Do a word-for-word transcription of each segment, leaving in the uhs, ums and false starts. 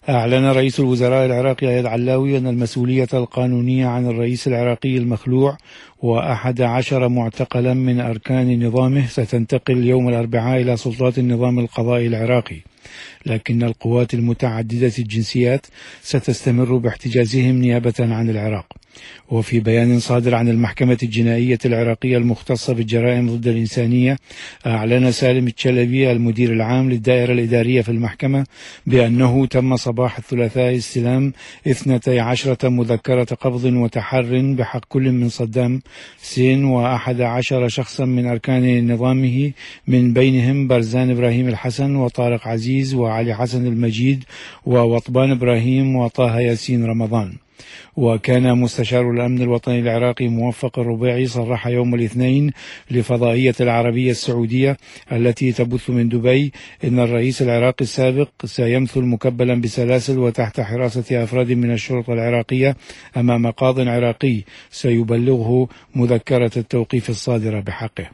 أعلن رئيس الوزراء العراقي أياد علاوي أن المسؤولية القانونية عن الرئيس العراقي المخلوع وأحد عشر معتقلا من أركان نظامه ستنتقل يوم الأربعاء إلى سلطات النظام القضائي العراقي، لكن القوات المتعددة الجنسيات ستستمر باحتجازهم نيابة عن العراق. وفي بيان صادر عن المحكمة الجنائية العراقية المختصة بالجرائم ضد الإنسانية، أعلن سالم الشلبي المدير العام للدائرة الإدارية في المحكمة بأنه تم صباح الثلاثاء استلام اثنتي عشرة مذكرة قبض وتحر بحق كل من صدام حسين وأحد عشر شخصا من أركان نظامه، من بينهم برزان إبراهيم الحسن وطارق عزيز وعلي حسن المجيد ووطبان إبراهيم وطه ياسين رمضان. وكان مستشار الأمن الوطني العراقي موفق الربيعي صرح يوم الاثنين لفضائية العربية السعودية التي تبث من دبي إن الرئيس العراقي السابق سيمثل مكبلا بسلاسل وتحت حراسة أفراد من الشرطة العراقية أمام قاض عراقي سيبلغه مذكرة التوقيف الصادرة بحقه.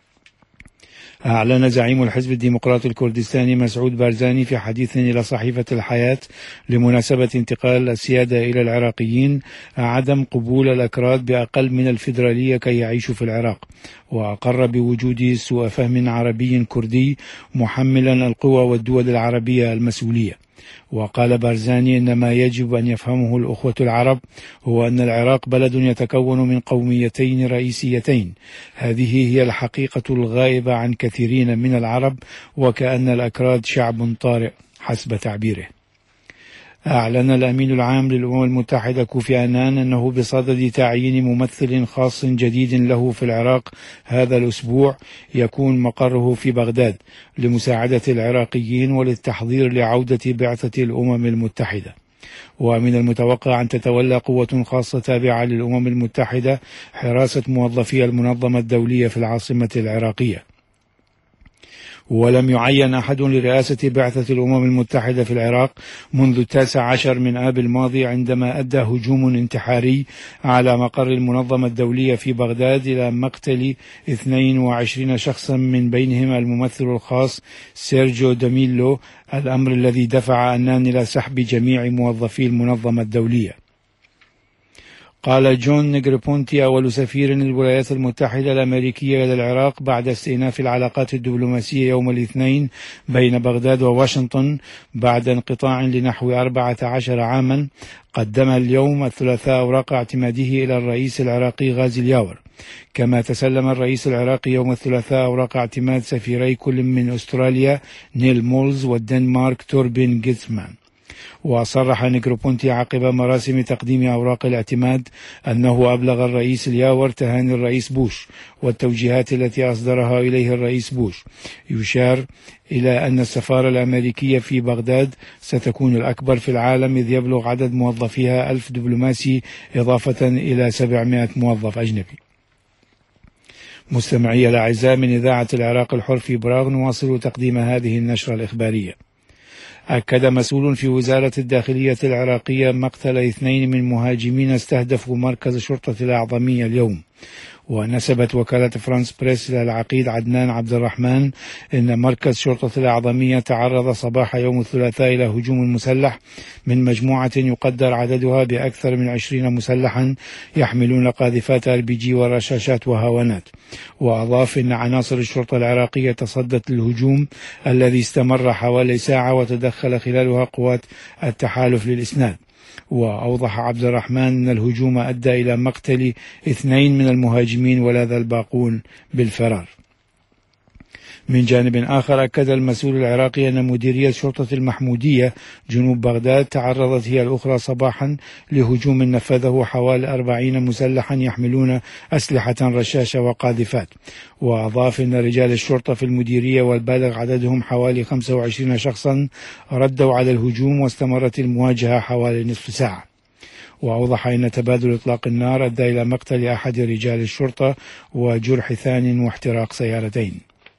أعلن زعيم الحزب الديمقراطي الكردستاني مسعود بارزاني في حديث إلى صحيفة الحياة لمناسبة انتقال السيادة إلى العراقيين عدم قبول الأكراد بأقل من الفيدرالية كي يعيشوا في العراق، وأقر بوجود سوء فهم عربي كردي محملا القوى والدول العربية المسؤولية. وقال بارزاني إن ما يجب أن يفهمه الأخوة العرب هو أن العراق بلد يتكون من قوميتين رئيسيتين، هذه هي الحقيقة الغائبة عن كثيرين من العرب، وكأن الأكراد شعب طارئ حسب تعبيره. أعلن الأمين العام للأمم المتحدة كوفي عنان أنه بصدد تعيين ممثل خاص جديد له في العراق هذا الأسبوع يكون مقره في بغداد لمساعدة العراقيين وللتحضير لعودة بعثة الأمم المتحدة. ومن المتوقع أن تتولى قوة خاصة تابعة للأمم المتحدة حراسة موظفي المنظمة الدولية في العاصمة العراقية. ولم يعين أحد لرئاسة بعثة الأمم المتحدة في العراق منذ التاسع عشر من آب الماضي، عندما أدى هجوم انتحاري على مقر المنظمة الدولية في بغداد إلى مقتل اثنين وعشرين شخصا من بينهم الممثل الخاص سيرجيو داميلو، الأمر الذي دفع عنان إلى سحب جميع موظفي المنظمة الدولية. قال جون نيغريبونتي أول سفير للولايات المتحدة الأمريكية إلى العراق بعد استئناف العلاقات الدبلوماسية يوم الاثنين بين بغداد وواشنطن بعد انقطاع لنحو أربعة عشر عاما، قدم اليوم الثلاثاء أوراق اعتماده إلى الرئيس العراقي غازي الياور. كما تسلم الرئيس العراقي يوم الثلاثاء أوراق اعتماد سفيري كل من أستراليا نيل مولز والدنمارك توربين جيتسمان. وصرح نيغريبونتي عقب مراسم تقديم أوراق الاعتماد أنه أبلغ الرئيس الياور تهاني الرئيس بوش والتوجيهات التي أصدرها إليه الرئيس بوش. يشار إلى أن السفارة الأمريكية في بغداد ستكون الأكبر في العالم، إذ يبلغ عدد موظفيها ألف دبلوماسي إضافة إلى سبعمائة موظف أجنبي. مستمعي الأعزاء، من إذاعة العراق الحر في براغ نواصل تقديم هذه النشرة الإخبارية. أكد مسؤول في وزارة الداخلية العراقية مقتل اثنين من مهاجمين استهدفوا مركز شرطة الأعظمية اليوم. ونسبت وكالة فرانس بريس إلى العقيد عدنان عبد الرحمن إن مركز شرطة الأعظمية تعرض صباح يوم الثلاثاء إلى هجوم مسلح من مجموعة يقدر عددها بأكثر من عشرين مسلحا يحملون قاذفات آر بي جي ورشاشات وهاونات. وأضاف إن عناصر الشرطة العراقية تصدت للهجوم الذي استمر حوالي ساعة وتدخل خلالها قوات التحالف للإسناد. وأوضح عبد الرحمن أن الهجوم أدى إلى مقتل اثنين من المهاجمين ولاذ الباقون بالفرار. من جانب آخر، أكد المسؤول العراقي أن مديرية شرطة المحمودية جنوب بغداد تعرضت هي الأخرى صباحا لهجوم نفذه حوالي أربعين مسلحا يحملون أسلحة رشاشة وقاذفات. وأضاف أن رجال الشرطة في المديرية والبالغ عددهم حوالي خمسة وعشرين شخصا ردوا على الهجوم، واستمرت المواجهة حوالي نصف ساعة. وأوضح أن تبادل إطلاق النار أدى إلى مقتل أحد رجال الشرطة وجرح ثان واحتراق سيارتين.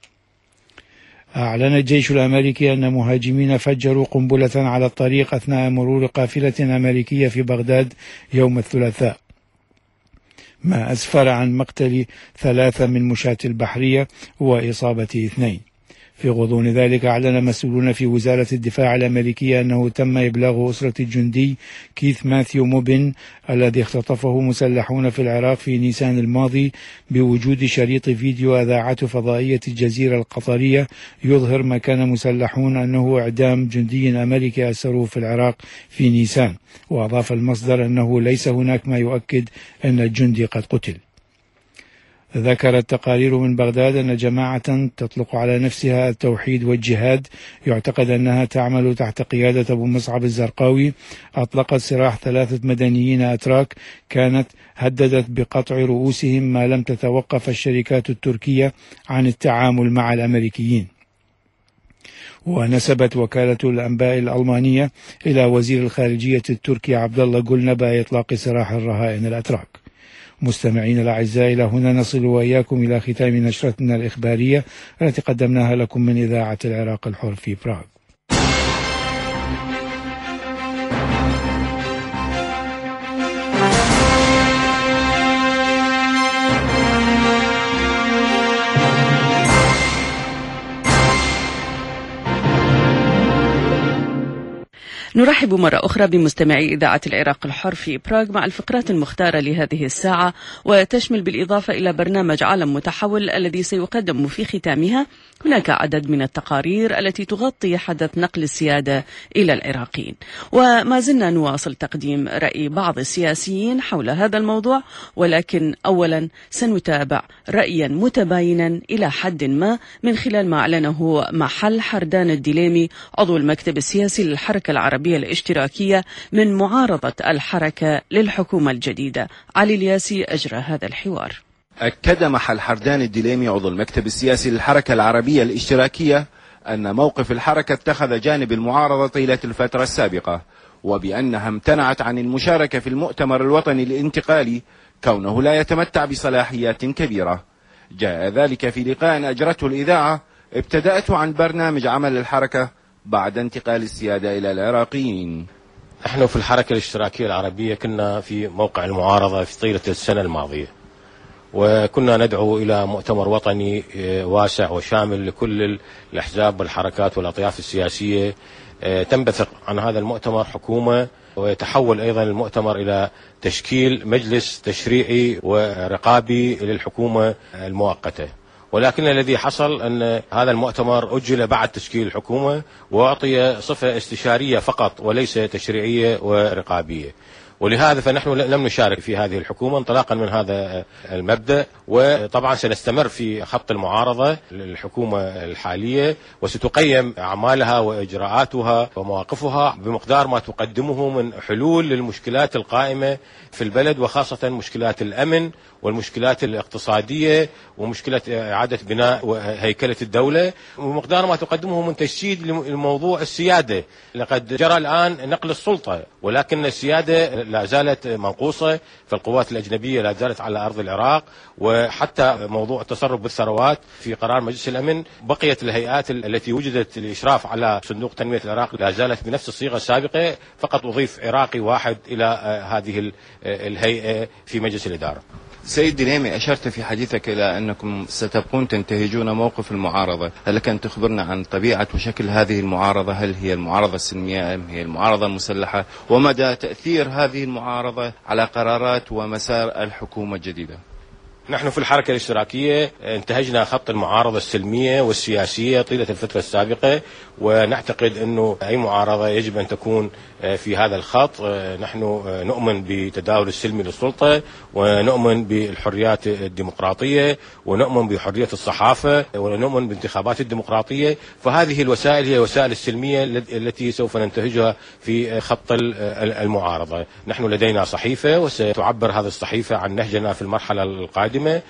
أعلن الجيش الأمريكي أن مهاجمين فجروا قنبلة على الطريق أثناء مرور قافلة أمريكية في بغداد يوم الثلاثاء، ما أسفر عن مقتل ثلاثة من مشاة البحرية وإصابة اثنين. في غضون ذلك أعلن مسؤولون في وزارة الدفاع الأمريكية أنه تم إبلاغ أسرة الجندي كيث ماثيو موبن الذي اختطفه مسلحون في العراق في نيسان الماضي بوجود شريط فيديو أذاعته فضائية الجزيرة القطرية يظهر ما كان مسلحون أنه إعدام جندي أمريكي أسروه في العراق في نيسان. وأضاف المصدر أنه ليس هناك ما يؤكد أن الجندي قد قتل. ذكرت تقارير من بغداد أن جماعة تطلق على نفسها التوحيد والجهاد يعتقد أنها تعمل تحت قيادة أبو مصعب الزرقاوي أطلقت سراح ثلاثة مدنيين أتراك كانت هددت بقطع رؤوسهم ما لم تتوقف الشركات التركية عن التعامل مع الأمريكيين. ونسبت وكالة الأنباء الألمانية إلى وزير الخارجية التركي عبد الله جولنا بإطلاق سراح الرهائن الأتراك. مستمعين الأعزاء، إلى هنا نصل وإياكم إلى ختام نشرتنا الإخبارية التي قدمناها لكم من إذاعة العراق الحر في براغ. نرحب مرة أخرى بمستمعي إذاعة العراق الحر في براغ مع الفقرات المختارة لهذه الساعة، وتشمل بالإضافة إلى برنامج عالم متحول الذي سيقدم في ختامها هناك عدد من التقارير التي تغطي حدث نقل السيادة إلى العراقيين. وما زلنا نواصل تقديم رأي بعض السياسيين حول هذا الموضوع، ولكن أولا سنتابع رأيا متباينا إلى حد ما من خلال ما أعلنه محل حردان الدليمي عضو المكتب السياسي للحركة العربية الاشتراكية من معارضة الحركة للحكومة الجديدة. علي الياسي أجرى هذا الحوار. أكد محل حردان الدليمي عضو المكتب السياسي للحركة العربية الاشتراكية أن موقف الحركة اتخذ جانب المعارضة طيلة الفترة السابقة، وبأنها امتنعت عن المشاركة في المؤتمر الوطني الانتقالي كونه لا يتمتع بصلاحيات كبيرة. جاء ذلك في لقاء أجرته الإذاعة ابتدأته عن برنامج عمل الحركة بعد انتقال السيادة إلى العراقيين. نحن في الحركة الاشتراكية العربية كنا في موقع المعارضة في طيلة السنة الماضية، وكنا ندعو إلى مؤتمر وطني واسع وشامل لكل الأحزاب والحركات والأطياف السياسية تنبثق عن هذا المؤتمر حكومة، ويتحول أيضا المؤتمر إلى تشكيل مجلس تشريعي ورقابي للحكومة المؤقتة. ولكن الذي حصل أن هذا المؤتمر أجل بعد تشكيل الحكومة وأعطي صفة استشارية فقط وليس تشريعية ورقابية، ولهذا فنحن لم نشارك في هذه الحكومة انطلاقا من هذا المبدأ. وطبعا سنستمر في خط المعارضة للحكومة الحالية، وستقيم أعمالها وإجراءاتها ومواقفها بمقدار ما تقدمه من حلول للمشكلات القائمة في البلد، وخاصة مشكلات الأمن والمشكلات الاقتصادية ومشكلة إعادة بناء وهيكلة الدولة، ومقدار ما تقدمه من تجسيد لموضوع السيادة. لقد جرى الآن نقل السلطة، ولكن السيادة لا زالت منقوصة، فالقوات الأجنبية لا زالت على أرض العراق، وحتى موضوع التصرف بالثروات في قرار مجلس الأمن بقيت الهيئات التي وجدت للإشراف على صندوق تنمية العراق لا زالت بنفس الصيغة السابقة، فقط أضيف عراقي واحد إلى هذه الهيئة في مجلس الإدارة. سيد دليمي، أشرت في حديثك إلى أنكم ستبقون تنتهجون موقف المعارضة، هل لك أن تخبرنا عن طبيعة وشكل هذه المعارضة؟ هل هي المعارضة السلمية أم هي المعارضة المسلحة؟ ومدى تأثير هذه المعارضة على قرارات ومسار الحكومة الجديدة؟ نحن في الحركة الاشتراكية انتهجنا خط المعارضة السلمية والسياسية طيلة الفترة السابقة، ونعتقد أنه أي معارضة يجب أن تكون في هذا الخط. نحن نؤمن بتداول السلمي للسلطة، ونؤمن بالحريات الديمقراطية، ونؤمن بحرية الصحافة، ونؤمن بانتخابات الديمقراطية. فهذه الوسائل هي وسائل السلمية التي سوف ننتهجها في خط المعارضة. نحن لدينا صحيفة، وستعبر هذه الصحيفة عن نهجنا في المرحلة القادمة،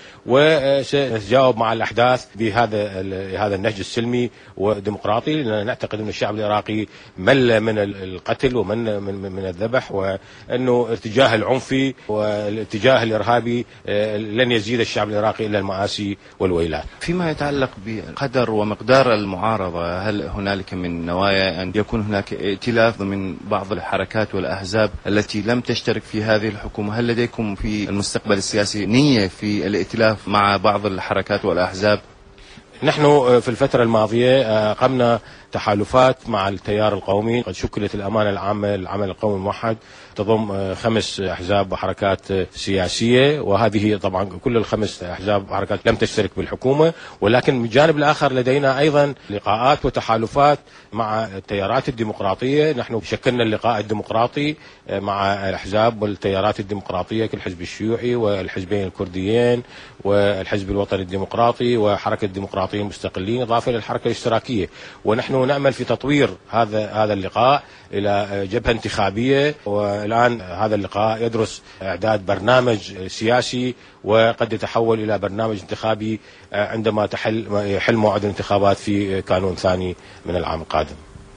وسنتجاوب مع الأحداث بهذا هذا النهج السلمي والديمقراطي، لأننا نعتقد أن الشعب العراقي مل من القتل ومن من من الذبح، وأنه ارتجاه العنفي والاتجاه الإرهابي لن يزيد الشعب العراقي إلا المآسي والويلات. فيما يتعلق بقدر ومقدار المعارضة، هل هنالك من نوايا أن يكون هناك ائتلاف من بعض الحركات والأحزاب التي لم تشترك في هذه الحكومة؟ هل لديكم في المستقبل السياسي نية في الائتلاف مع بعض الحركات والأحزاب؟ نحن في الفترة الماضية قمنا تحالفات مع التيار القومي. قد شكلت الأمانة العامة للعمل القومي الموحد تضم خمس أحزاب وحركات سياسية، وهذه طبعا كل الخمس أحزاب وحركات لم تشترك بالحكومة، ولكن من الجانب الآخر لدينا أيضا لقاءات وتحالفات مع التيارات الديمقراطية. نحن شكلنا اللقاء الديمقراطي مع الأحزاب والتيارات الديمقراطية كالحزب الشيوعي والحزبين الكرديين والحزب الوطني الديمقراطي وحركة الديمقراطيين المستقلين، إضافة إلى الحركة الاشتراكية. ونحن نعمل في تطوير هذا هذا اللقاء إلى جبهة انتخابية، والآن هذا اللقاء يدرس إعداد برنامج سياسي وقد يتحول إلى برنامج انتخابي عندما تحل يحل موعد الانتخابات في كانون ثاني من العام القادم.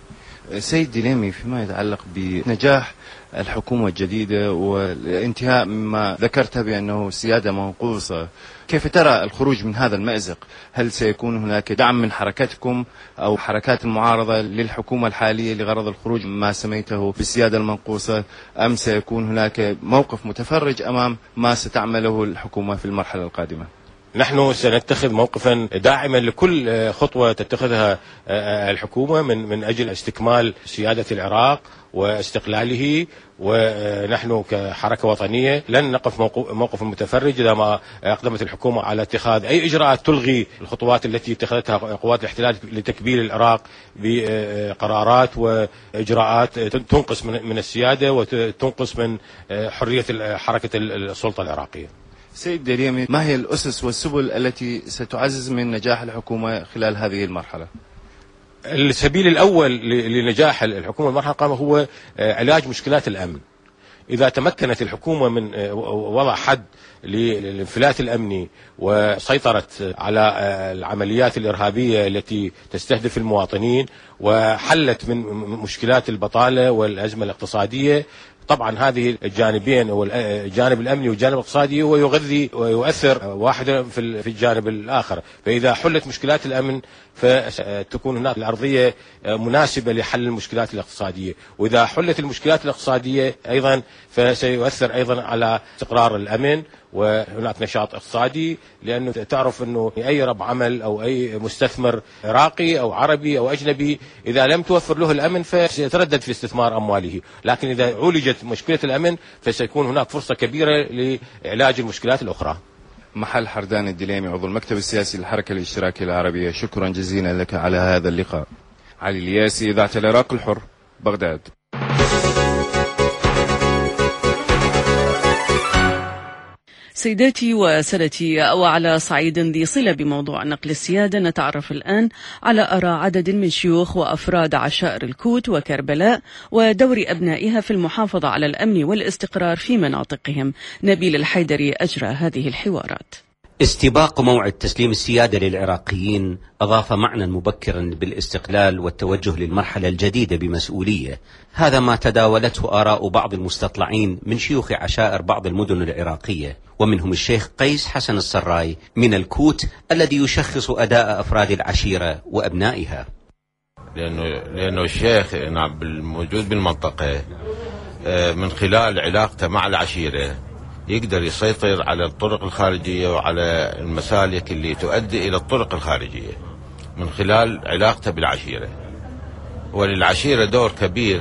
سيد دليمي، فيما يتعلق بنجاح الحكومة الجديدة والانتهاء مما ذكرت بأنه سيادة منقوصة، كيف ترى الخروج من هذا المأزق؟ هل سيكون هناك دعم من حركتكم أو حركات المعارضة للحكومة الحالية لغرض الخروج ما سميته بالسيادة المنقوصة، أم سيكون هناك موقف متفرج أمام ما ستعمله الحكومة في المرحلة القادمة؟ نحن سنتخذ موقفا داعما لكل خطوة تتخذها الحكومة من من أجل استكمال سيادة العراق واستقلاله، ونحن كحركة وطنية لن نقف موقف متفرج إذا ما أقدمت الحكومة على اتخاذ أي إجراءات تلغي الخطوات التي اتخذتها قوات الاحتلال لتكبيل العراق بقرارات وإجراءات تنقص من السيادة وتنقص من حرية حركة السلطة العراقية. سيد دليمي، ما هي الأسس والسبل التي ستعزز من نجاح الحكومة خلال هذه المرحلة؟ السبيل الأول لنجاح الحكومة المرحلة القادمة هو علاج مشكلات الأمن. إذا تمكنت الحكومة من وضع حد للانفلات الأمني وسيطرت على العمليات الإرهابية التي تستهدف المواطنين وحلت من مشكلات البطالة والأزمة الاقتصادية، طبعا هذه الجانبين هو الجانب الأمني والجانب الاقتصادي هو يغذي ويؤثر واحدا في الجانب الآخر. فإذا حلت مشكلات الأمن فتكون هناك الأرضية مناسبة لحل المشكلات الاقتصادية، وإذا حلت المشكلات الاقتصادية أيضا فسيؤثر أيضا على استقرار الأمن وهناك نشاط اقتصادي، لأنه تعرف أنه أي رب عمل أو أي مستثمر عراقي أو عربي أو أجنبي إذا لم توفر له الأمن فسيتردد في استثمار أمواله، لكن إذا عولجت مشكلة الأمن فسيكون هناك فرصة كبيرة لعلاج المشكلات الأخرى. محل حردان الدليمي، عضو المكتب السياسي للحركة الاشتراكية العربية، شكرا جزيلا لك على هذا اللقاء. علي الياسي، إذاعة العراق الحر، بغداد. سيداتي وسادتي، وعلى صعيد ذي صلة بموضوع نقل السيادة، نتعرف الآن على آراء عدد من شيوخ وأفراد عشائر الكوت وكربلاء ودور أبنائها في المحافظة على الأمن والاستقرار في مناطقهم. نبيل الحيدري أجرى هذه الحوارات. استباق موعد تسليم السيادة للعراقيين أضاف معنى مبكرا بالاستقلال والتوجه للمرحلة الجديدة بمسؤولية. هذا ما تداولته آراء بعض المستطلعين من شيوخ عشائر بعض المدن العراقية، ومنهم الشيخ قيس حسن السراي من الكوت الذي يشخص أداء أفراد العشيرة وأبنائها. لأنه, لأنه الشيخ موجود بالمنطقة من خلال علاقته مع العشيرة يقدر يسيطر على الطرق الخارجية وعلى المسالك اللي تؤدي إلى الطرق الخارجية من خلال علاقته بالعشيرة. وللعشيرة دور كبير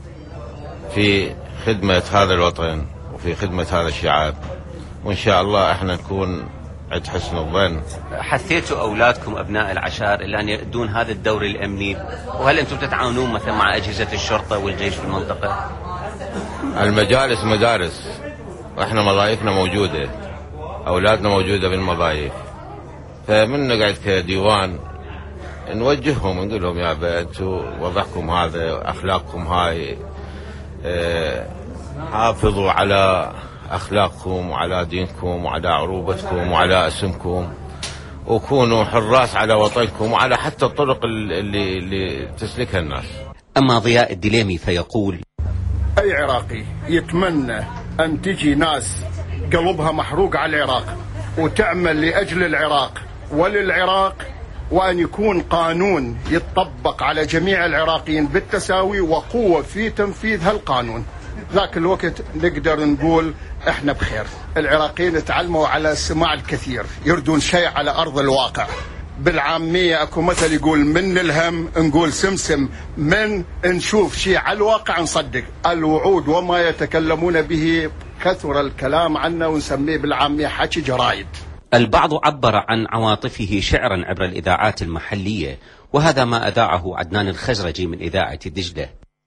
في خدمة هذا الوطن وفي خدمة هذا الشعب، وإن شاء الله احنا نكون عند حسن الظن. حثيتوا أولادكم أبناء العشائر إلى أن يؤدون هذا الدور الأمني، وهل أنتم تتعاونون مثلا مع أجهزة الشرطة والجيش في المنطقة؟ المجالس مدارس، واحنا مضايفنا موجودة، أولادنا موجودة بالمضايف، فمن نقعد كديوان نوجههم ونقول لهم يا أبا أنتوا وضعكم هذا، أخلاقكم هاي، اه حافظوا على أخلاقكم وعلى دينكم وعلى عروبتكم وعلى اسمكم، وكونوا حراس على وطنكم وعلى حتى الطرق اللي, اللي تسلكها الناس. أما ضياء الدليمي فيقول: أي عراقي يتمنى أن تجي ناس قلبها محروق على العراق وتعمل لأجل العراق وللعراق، وأن يكون قانون يتطبق على جميع العراقيين بالتساوي وقوة في تنفيذ هالقانون، ذاك الوقت نقدر نقول احنا بخير. العراقيين تعلموا على سماع الكثير، يردون شيء على أرض الواقع بالعامية اكو مثل يقول من الهم نقول سمسم، من نشوف شيء على الواقع نصدق. الوعود وما يتكلمون به كثر الكلام عنه ونسميه بالعامية حكي جرايد. البعض عبر عن عواطفه شعرا عبر الإذاعات المحلية، وهذا ما أذاعه عدنان الخزرجي من إذاعة دجلة.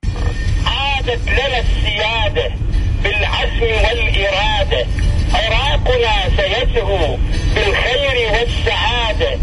عادت لنا السيادة بالعزم والإرادة، عراقنا سيسهو بالخير والسعادة،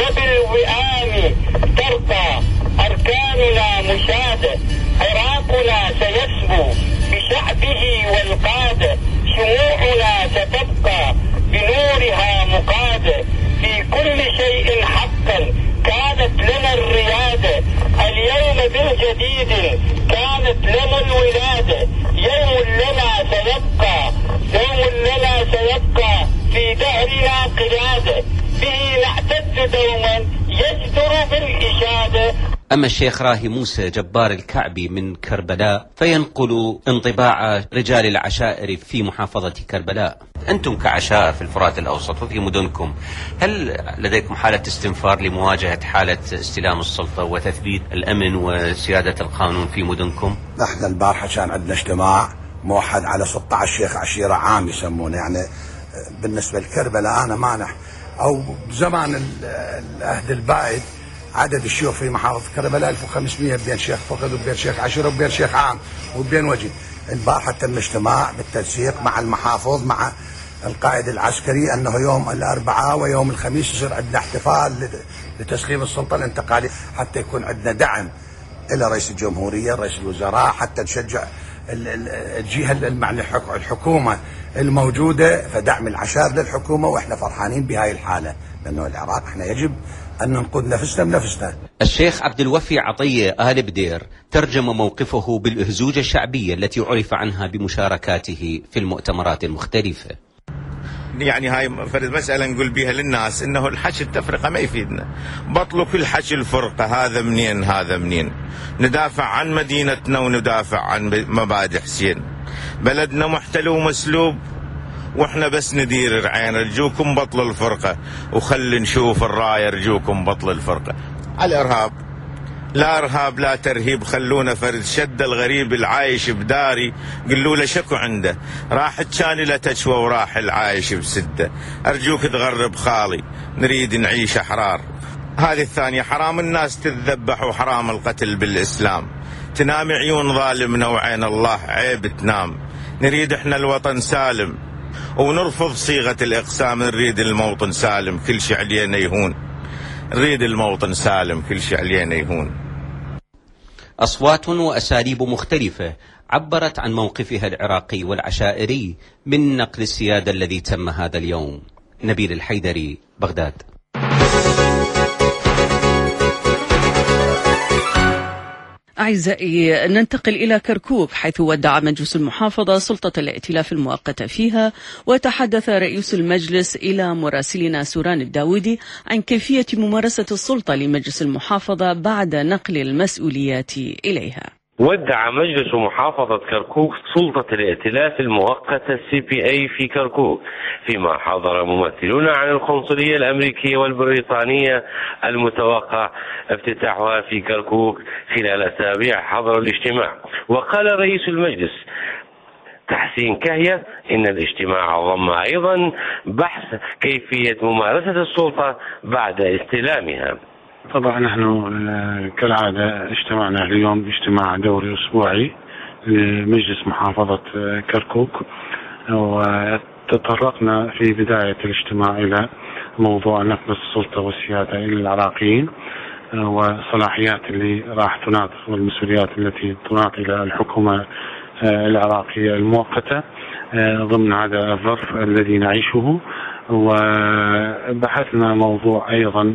وبالوئام ترقى أركاننا مشادة. عراقنا سيسهو بشعبه والقادة، شموعنا ستبقى بنورها مقادة. في كل شيء حقا كانت لنا الريادة، اليوم بالجديد كانت لنا الولادة. يوم لنا سيبقى، يوم لنا سيبقى في دهرنا قيادة، به نعتد دوما يجدر بالإشادة. أما الشيخ راهي موسى جبار الكعبي من كربلاء فينقل انطباع رجال العشائر في محافظة كربلاء. أنتم كعشائر في الفرات الأوسط وفي مدنكم، هل لديكم حالة استنفار لمواجهة حالة استلام السلطة وتثبيت الأمن وسيادة القانون في مدنكم؟ نحن البارحة كان عندنا اجتماع موحد على ستة عشر شيخ عشيرة عام يسمونه، يعني بالنسبة لكربلاء أنا مانح أو بزمان العهد البائد عدد الشيوخ في محافظة كربلاء ألف وخمسمئة، بين شيخ فقد وبين شيخ عشيرة وبين شيخ عام وبين وجه. البارحة تم اجتماع بالتنسيق مع المحافظ مع القائد العسكري أنه يوم الأربعاء ويوم الخميس يصير عندنا احتفال لتسليم السلطة الانتقالية، حتى يكون عندنا دعم إلى رئيس الجمهورية رئيس الوزراء، حتى نشجع الجهة المعني الحكومة الموجودة فدعم العشائر للحكومة. وإحنا فرحانين بهاي الحالة، لأنه العراق إحنا يجب أن ننقذ نفسنا بنفسنا. الشيخ عبد الوفي عطية آل بدير ترجم موقفه بالأهزوجة الشعبية التي عرف عنها بمشاركاته في المؤتمرات المختلفة. يعني هاي فرد مسألة نقول بها للناس إنه الحشي التفرقة ما يفيدنا، بطلوا كل حشي الفرقة، هذا منين هذا منين. ندافع عن مدينتنا وندافع عن مبادئ حسين. بلدنا محتل ومسلوب واحنا بس ندير العين. ارجوكم بطل الفرقة وخلي نشوف الراية، ارجوكم بطل الفرقة. على الارهاب لا ارهاب لا ترهيب، خلونا فرد شد الغريب العايش بداري، قلوا له شكو عنده، راحت كان له تشوى وراح العايش بسده. ارجوك تغرب خالي، نريد نعيش احرار. هذه الثانية، حرام الناس تتذبح وحرام القتل بالاسلام. تنام عيون ظالمنا وعين الله عيب تنام. نريد احنا الوطن سالم ونرفض صيغة الإقسام، نريد الموطن سالم كل شيء علينا يهون. نريد الموطن سالم كل شيء علينا يهون. أصوات وأساليب مختلفة عبرت عن موقفها العراقي والعشائري من نقل السيادة الذي تم هذا اليوم. نبيل الحيدري، بغداد. أعزائي، ننتقل إلى كركوك حيث ودع مجلس المحافظة سلطة الائتلاف المؤقتة فيها، وتحدث رئيس المجلس إلى مراسلنا سوران الداودي عن كيفية ممارسة السلطة لمجلس المحافظة بعد نقل المسؤوليات إليها. ودع مجلس محافظة كركوك سلطة الائتلاف المؤقتة سي بي اي في كركوك، فيما حضر ممثلون عن القنصلية الأمريكية والبريطانية المتوقع افتتاحها في كركوك خلال أسابيع حضر الاجتماع. وقال رئيس المجلس تحسين كهية إن الاجتماع ضم أيضا بحث كيفية ممارسة السلطة بعد استلامها. طبعا نحن كالعادة اجتمعنا اليوم اجتماع دوري أسبوعي لمجلس محافظة كركوك، وتطرقنا في بداية الاجتماع إلى موضوع نقل السلطة والسيادة إلى العراقيين والصلاحيات اللي راح تناط والمسؤوليات التي تناط إلى الحكومة العراقية المؤقتة ضمن هذا الظرف الذي نعيشه. وبحثنا موضوع أيضا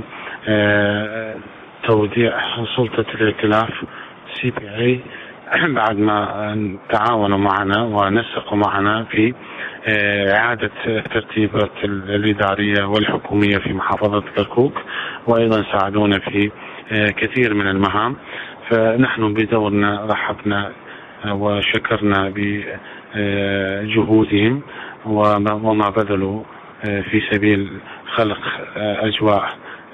توديع سلطة الائتلاف سي بي اي بعد ما تعاونوا معنا ونسقوا معنا في إعادة الترتيبات الإدارية والحكومية في محافظة كركوك، وأيضا ساعدونا في كثير من المهام. فنحن بدورنا رحبنا وشكرنا بجهودهم وما بذلوا في سبيل خلق أجواء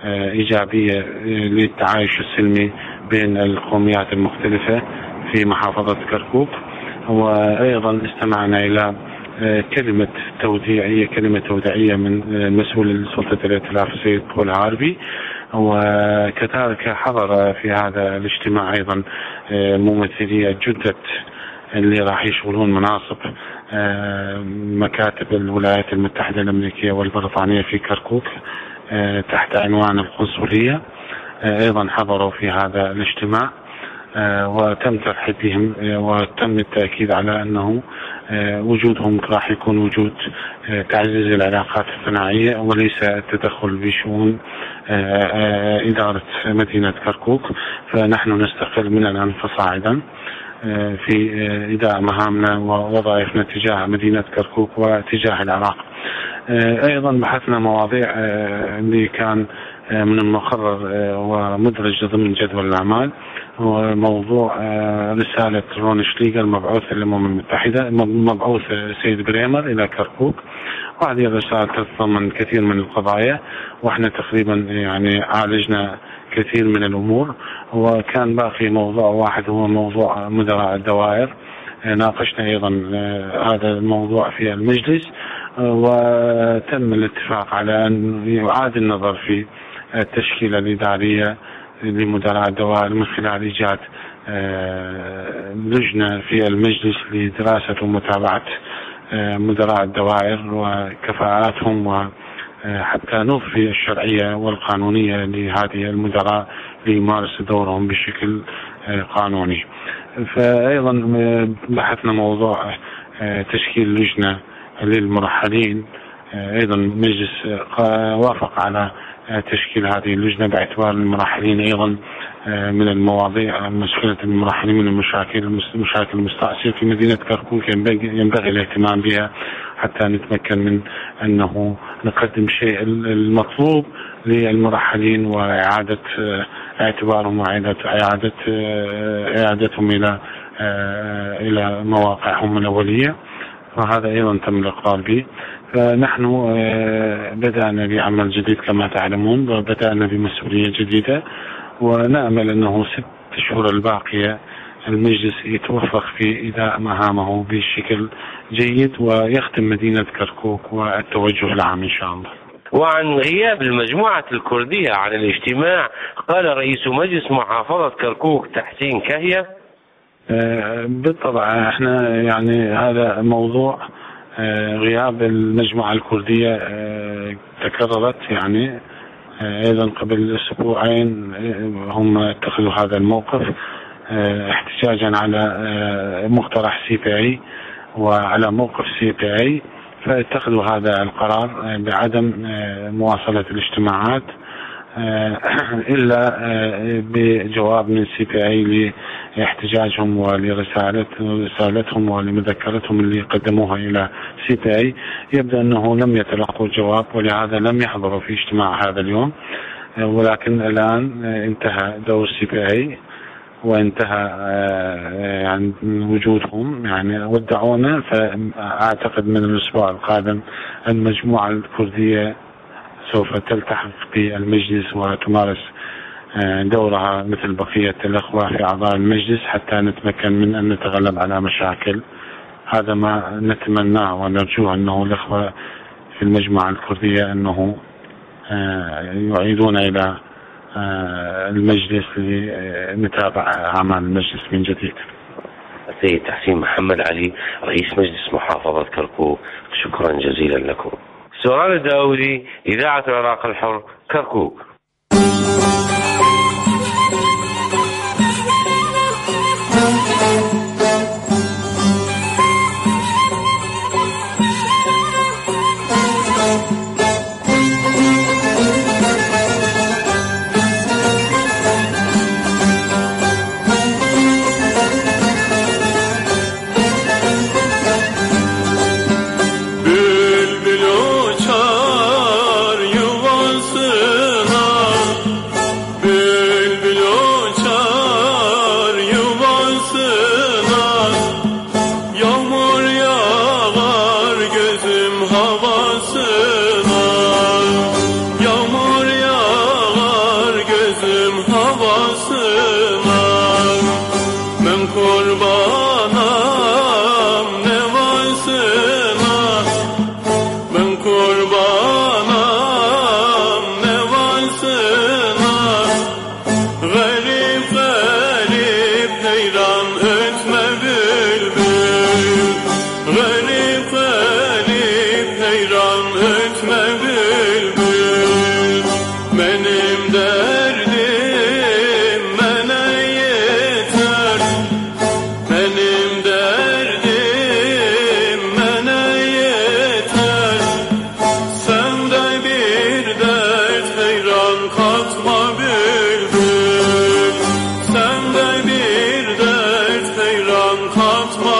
إيجابية للتعايش السلمي بين القوميات المختلفة في محافظة كركوك. وأيضا استمعنا إلى كلمة توديعية كلمة توديعية من مسؤول سلطة الائتلاف السيد بول هاربي. وكذلك حضر في هذا الاجتماع أيضا ممثلية جدة اللي راح يشغلون مناصب مكاتب الولايات المتحدة الأمريكية والبريطانية في كركوك تحت عنوان القنصلية، أيضا حضروا في هذا الاجتماع وتم ترحيبهم وتم التأكيد على أنه وجودهم راح يكون وجود تعزيز العلاقات الثنائية وليس التدخل بشؤون إدارة مدينة كركوك. فنحن نستقل من الآن فصاعدا في إداء مهامنا ووظائفنا تجاه مدينة كركوك وتجاه العراق. أيضا بحثنا مواضيع اللي كان من المقرر ومدرج ضمن جدول الأعمال، هو موضوع رسالة رون شليغر مبعوث الأمم المتحدة مبعوث سيد بريمر إلى كركوك، وهذه الرسالة تتضمن كثير من القضايا وإحنا تقريبا يعني عالجنا كثير من الأمور. وكان باقي موضوع واحد هو موضوع مدراء الدوائر، ناقشنا أيضا هذا الموضوع في المجلس وتم الاتفاق على أن يعاد النظر في التشكيلة الإدارية لمدراء الدوائر من خلال إيجاد لجنة في المجلس لدراسة ومتابعة مدراء الدوائر وكفاءاتهم وحتى نضفي الشرعية والقانونية لهذه المدراء ليمارس دورهم بشكل قانوني. فأيضا بحثنا موضوع تشكيل لجنة للمرحلين، أيضا المجلس وافق على تشكيل هذه اللجنة باعتبار المرحلين أيضا من المواضيع مشكلة المرحلين من المشاكل المشاكل المستعصية في مدينة كركوك ينبغي الاهتمام بها حتى نتمكن من أنه نقدم شيء المطلوب للمرحلين وإعادة اعتبارهم وإعادة إعادة إعادتهم إلى إلى مواقعهم الأولية، وهذا أيضا تم الإقرار به. فنحن بدأنا بعمل جديد كما تعلمون، وبدأنا بمسؤولية جديدة ونأمل أنه ست شهور الباقية المجلس يتوفق في إداء مهامه بشكل جيد ويختم مدينة كركوك والتوجه العام إن شاء الله. وعن غياب المجموعة الكردية عن الاجتماع قال رئيس مجلس محافظة كركوك تحسين كهية: بالطبع احنا يعني هذا موضوع غياب المجموعة الكردية تكررت، يعني ايضا قبل اسبوعين هم اتخذوا هذا الموقف احتجاجا على مقترح سي بي اي وعلى موقف سي بي اي، فاتخذوا هذا القرار بعدم مواصلة الاجتماعات إلا بجواب من سي بي اي لاحتجاجهم ولرسالتهم ولمذكرتهم اللي قدموها إلى سي بي اي. يبدو أنه لم يتلقوا جواب ولهذا لم يحضروا في اجتماع هذا اليوم، ولكن الآن انتهى دور سي بي اي وانتهى يعني وجودهم، يعني ودعونا. فأعتقد من الأسبوع القادم المجموعة الكردية سوف تلتحق بالمجلس وتمارس دورها مثل بقية الأخوة في أعضاء المجلس حتى نتمكن من أن نتغلب على مشاكل. هذا ما نتمناه ونرجوه أنه الأخوة في المجموعة الكردية أنه يعيدون إلى المجلس لنتابع أعمال المجلس من جديد. السيد تحسين محمد علي رئيس مجلس محافظة كركوك، شكرا جزيلا لكم. سوران الداودي، إذاعة العراق الحر، كركوك. Bülbül uçar yuvasına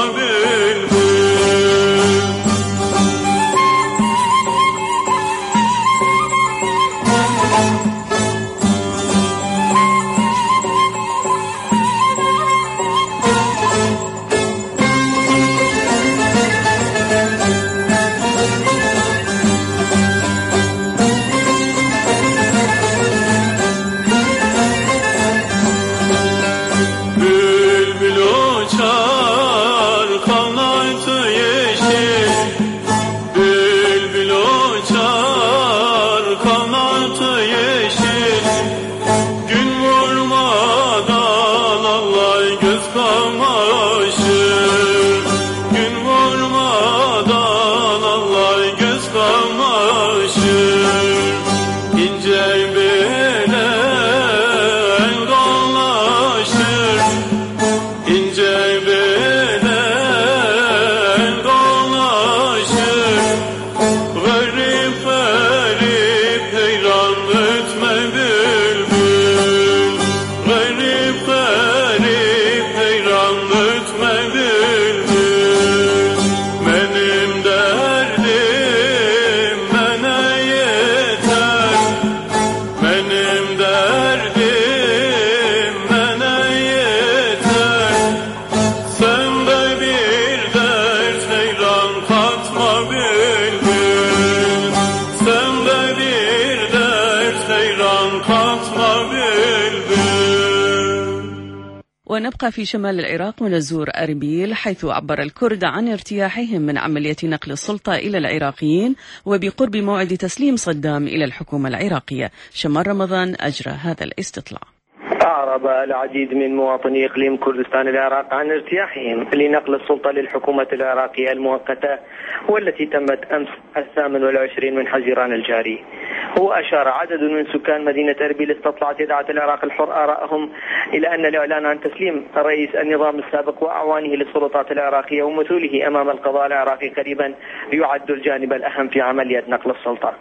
ونبقى في شمال العراق ونزور أربيل، حيث عبر الكرد عن ارتياحهم من عملية نقل السلطة إلى العراقيين وبقرب موعد تسليم صدام إلى الحكومة العراقية. شمال رمضان أجرى هذا الاستطلاع. أعرب العديد من مواطني إقليم كردستان العراق عن ارتياحهم لنقل السلطة للحكومة العراقية المؤقتة والتي تمت أمس الثامن والعشرين من حزيران الجاري. وأشار عدد من سكان مدينة أربيل استطلعت إذاعة العراق الحر آرائهم إلى أن الإعلان عن تسليم رئيس النظام السابق وأعوانه للسلطات العراقية ومثوله أمام القضاء العراقي قريبا يعد الجانب الأهم في عملية نقل السلطة.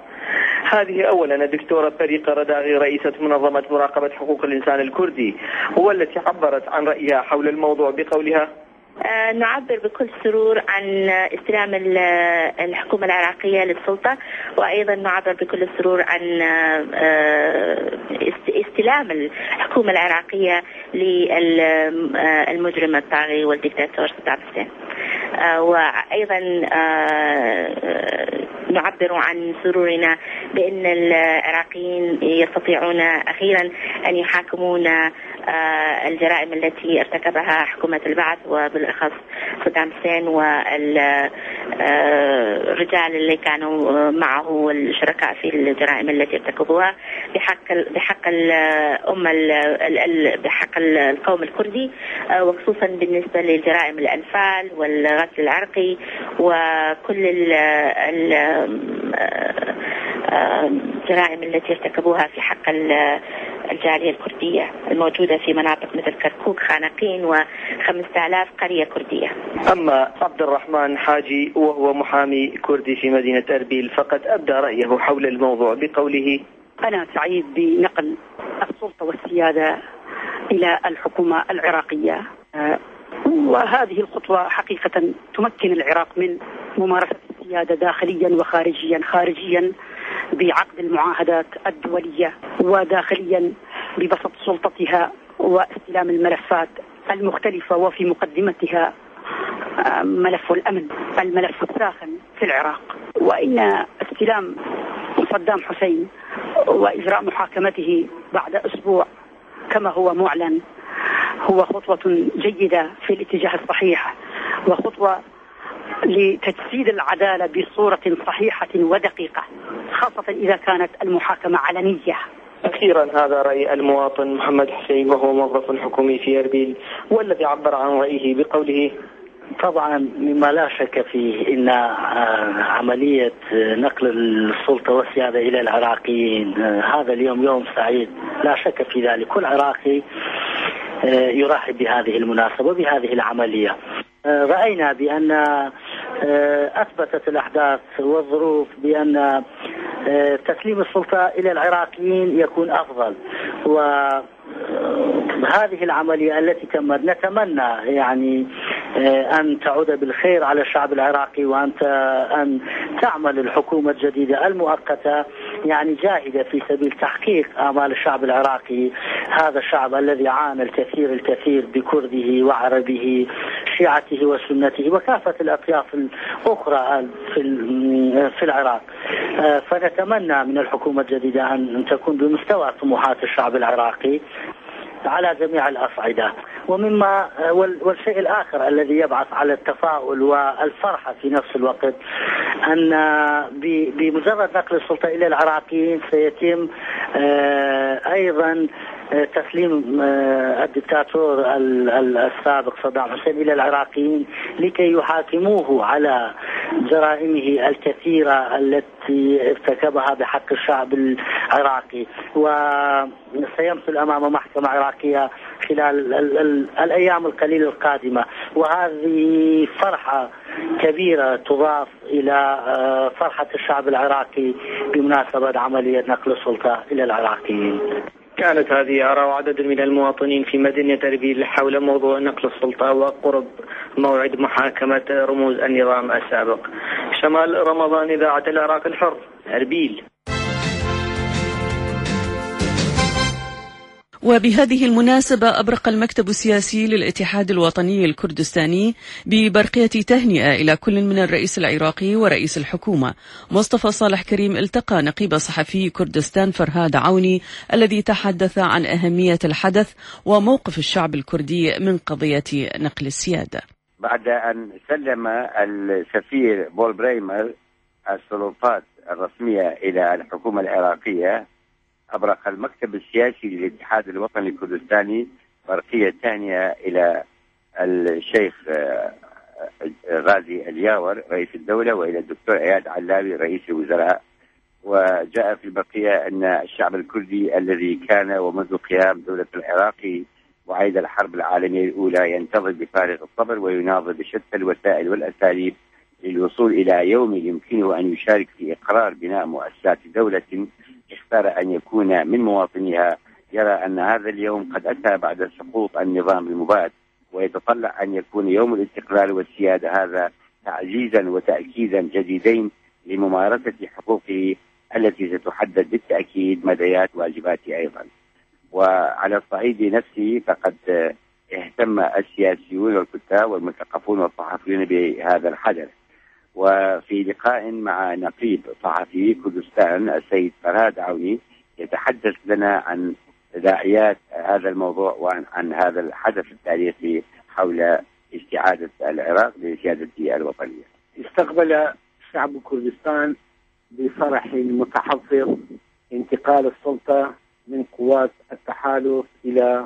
هذه أولا الدكتورة فريقة رداغي رئيسة منظمة مراقبة حقوق الإنسان الكردي، والتي عبرت عن رأيها حول الموضوع بقولها: نعبر بكل سرور عن استلام الحكومة العراقية للسلطة، وأيضا نعبر بكل سرور عن استلام الحكومة العراقية للمجرم الطاغي والدكتاتور صدام حسين. وأيضا نعبر عن سرورنا بأن العراقيين يستطيعون أخيرا أن يحاكمون الجرائم التي ارتكبها حكومة البعث وبالأخص صدام حسين والرجال اللي كانوا معه والشركاء في الجرائم التي ارتكبوها بحق بحق الأمة بحق القوم الكردي، وخصوصا بالنسبة لجرائم الأنفال والغسل العرقي وكل الجرائم التي ارتكبوها في حق الجالية الكردية الموجودة في مناطق مثل كركوك، خانقين وخمسة آلاف قرية كردية. أما عبد الرحمن حاجي وهو محامي كردي في مدينة أربيل فقد أبدى رأيه حول الموضوع بقوله: أنا سعيد بنقل السلطة والسيادة إلى الحكومة العراقية، وهذه الخطوة حقيقة تمكن العراق من ممارسة السيادة داخليا وخارجيا، خارجيا بعقد المعاهدات الدولية، وداخليا ببسط سلطتها واستلام الملفات المختلفة، وفي مقدمتها ملف الأمن، الملف الساخن في العراق. وإن استلام صدام حسين وإجراء محاكمته بعد أسبوع كما هو معلن هو خطوة جيدة في الاتجاه الصحيح، وخطوة لتجسيد العدالة بصورة صحيحة ودقيقة، خاصة إذا كانت المحاكمة علنية. أخيرا هذا رأي المواطن محمد حسين وهو موظف حكومي في أربيل، والذي عبر عن رأيه بقوله: طبعا مما لا شك فيه إن عملية نقل السلطة والسيادة إلى العراقيين هذا اليوم يوم سعيد لا شك في ذلك. كل عراقي يرحب بهذه المناسبة وبهذه العملية. رأينا بأن أثبتت الأحداث والظروف بأن تسليم السلطة إلى العراقيين يكون أفضل، وهذه العملية التي تمت نتمنى يعني أن تعود بالخير على الشعب العراقي، وأنت أن تعمل الحكومة الجديدة المؤقتة يعني جاهدة في سبيل تحقيق آمال الشعب العراقي، هذا الشعب الذي عانى الكثير الكثير بكرده وعربه، شيعته وسنته وكافة الأطياف الأخرى في العراق. فنتمنى من الحكومة الجديدة أن تكون بمستوى طموحات الشعب العراقي على جميع الأصعدة. ومما والشيء الآخر الذي يبعث على التفاؤل والفرحة في نفس الوقت أن بمجرد نقل السلطة إلى العراقيين سيتم أيضا تسليم الدكتاتور السابق صدام حسين إلى العراقيين لكي يحاكموه على جرائمه الكثيرة التي ارتكبها بحق الشعب العراقي، وسيمثل أمام محكمة عراقية خلال الأيام القليلة القادمة. وهذه فرحة كبيرة تضاف إلى فرحة الشعب العراقي بمناسبة عملية نقل السلطة إلى العراقيين. كانت هذه آراء عدد من المواطنين في مدينة أربيل حول موضوع نقل السلطة وقرب موعد محاكمة رموز النظام السابق. شمال رمضان، إذاعة العراق الحر، أربيل. وبهذه المناسبة أبرق المكتب السياسي للاتحاد الوطني الكردستاني ببرقية تهنئة إلى كل من الرئيس العراقي ورئيس الحكومة. مصطفى صالح كريم التقى نقيب صحفي كردستان فرهاد عوني الذي تحدث عن أهمية الحدث وموقف الشعب الكردي من قضية نقل السيادة. بعد أن سلم السفير بول بريمر السلطات الرسمية إلى الحكومة العراقية، أبرق المكتب السياسي للاتحاد الوطني الكردستاني برقية تهنئة إلى الشيخ غازي الياور رئيس الدولة وإلى الدكتور عياد علاوي رئيس الوزراء. وجاء في البرقية أن الشعب الكردي الذي كان ومنذ قيام دولة العراق وعيد الحرب العالمية الأولى ينتظر بفارغ الصبر ويناضل بشتى الوسائل والأساليب للوصول إلى يوم يمكنه أن يشارك في إقرار بناء مؤسسات دولة اختار أن يكون من مواطنيها، يرى أن هذا اليوم قد أتى بعد سقوط النظام المباد، ويتطلع أن يكون يوم الاستقلال والسيادة هذا تعزيزا وتأكيدا جديدين لممارسة حقوقه التي ستحدد بالتأكيد مديات واجباته أيضا. وعلى الصعيد نفسه فقد اهتم السياسيون والكتاب والمثقفون والصحفيون بهذا الحدث. وفي لقاء مع نقيب صحفي كردستان السيد فرهاد عوني يتحدث لنا عن تداعيات هذا الموضوع وعن عن هذا الحدث التاريخي حول استعادة العراق لسيادته الوطنية. استقبل شعب كردستان بفرح متحفظ انتقال السلطة من قوات التحالف إلى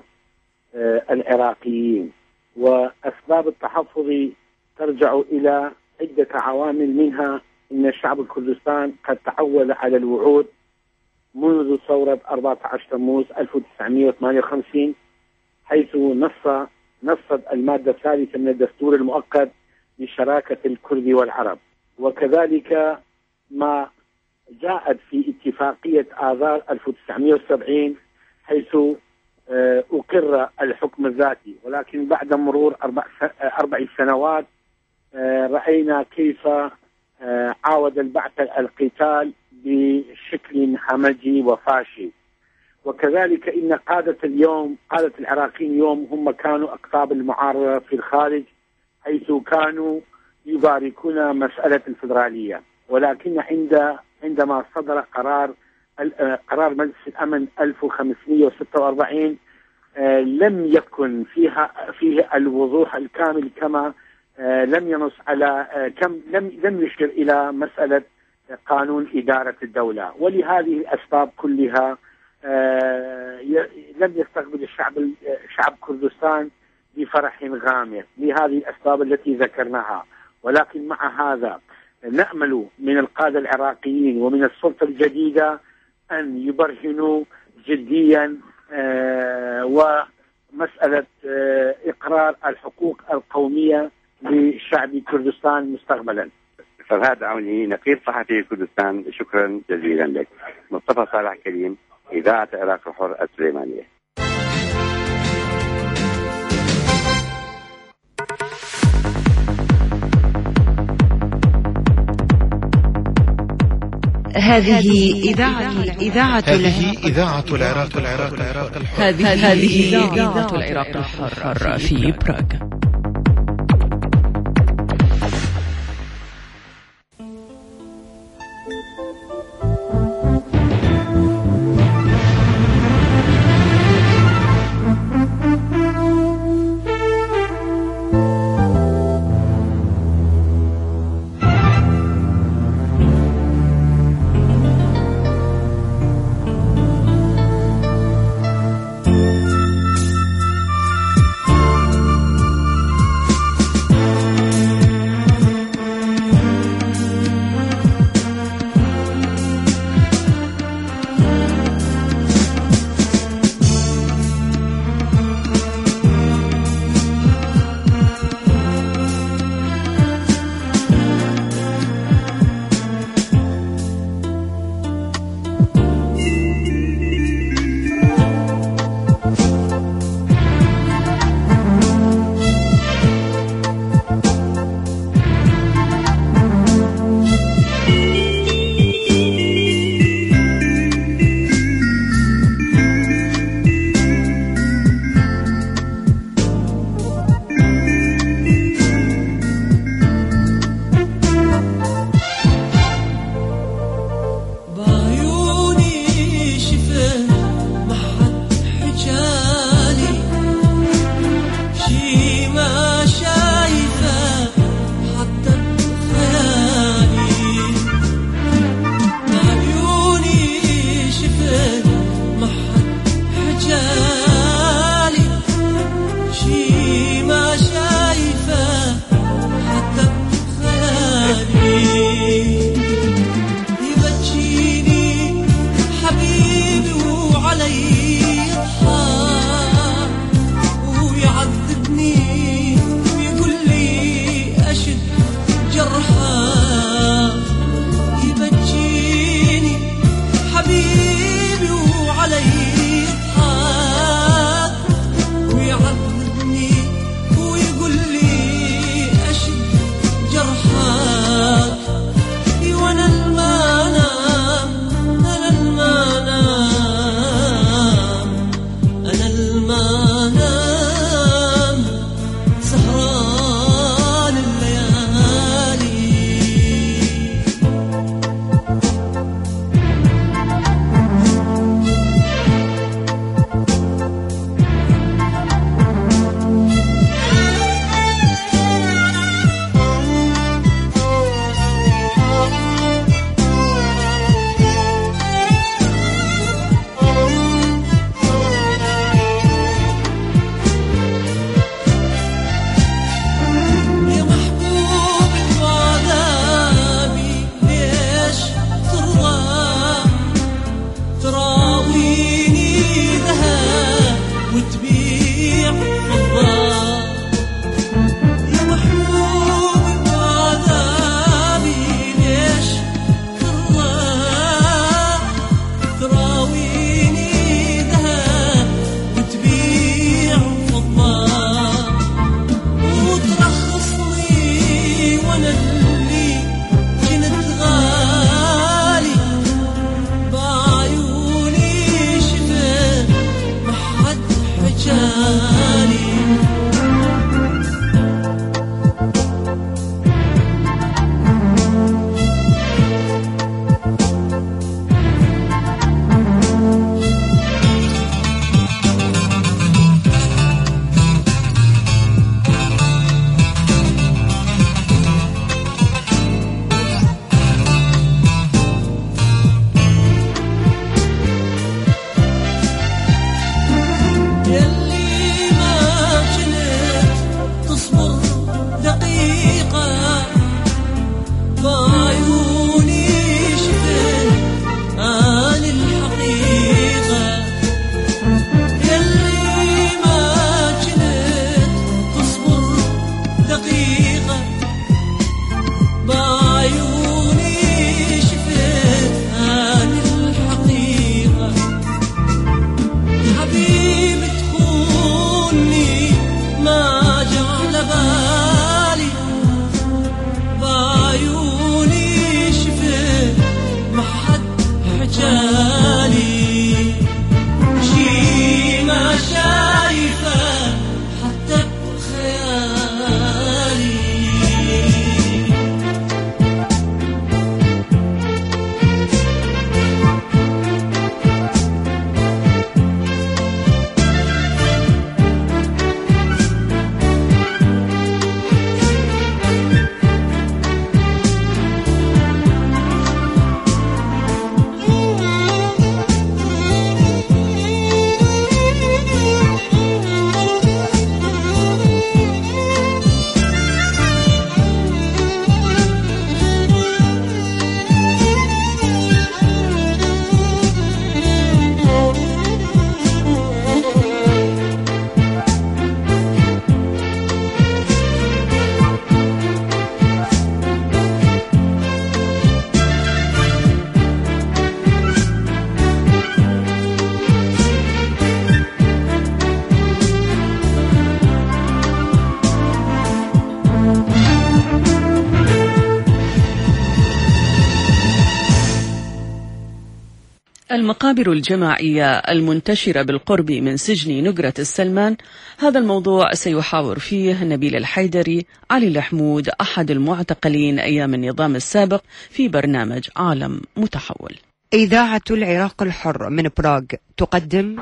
العراقيين، وأسباب التحفظ ترجع إلى عدة عوامل، منها أن الشعب الكردستان قد تعود على الوعود منذ ثورة أربعة عشر تموز ألف وتسعمائة وثمانية وخمسين، حيث نص نصت المادة الثالثة من الدستور المؤقت بشراكة الكرد والعرب، وكذلك ما جاءت في اتفاقية آذار ألف وتسعمائة وسبعين حيث أقر الحكم الذاتي. ولكن بعد مرور أربع, أربع سنوات رأينا كيف عاود البعث القتال بشكل همجي وفاشي. وكذلك إن قادة اليوم قادة العراقيين اليوم هم كانوا أقطاب المعارضة في الخارج، حيث كانوا يباركون مسألة الفدرالية، ولكن عند عندما صدر قرار قرار مجلس الأمن ألف وخمسمائة وستة وأربعين لم يكن فيها فيه الوضوح الكامل، كما لم ينص على كم لم لم يشير إلى مسألة قانون إدارة الدولة. ولهذه الأسباب كلها لم يستقبل الشعب شعب كردستان بفرح غامر لهذه الأسباب التي ذكرناها. ولكن مع هذا نأمل من القادة العراقيين ومن السلطة الجديدة أن يبرهنوا جديا ومسألة إقرار الحقوق القومية لشعب كردستان مستقبلا. فرهاد عوني نقيب صحفي كردستان، شكرا جزيلا لك. مصطفى صالح كريم، إذاعة العراق الحر السليمانية. هذه إذاعة إذاعة هذه إذاعة العراق العراق العراق الحر. هذه إذاعة العراق الحر في براغ. المقابر الجماعية المنتشرة بالقرب من سجن نقرة السلمان، هذا الموضوع سيحاور فيه نبيل الحيدري علي الحمود أحد المعتقلين أيام النظام السابق في برنامج عالم متحول. إذاعة العراق الحر من براغ تقدم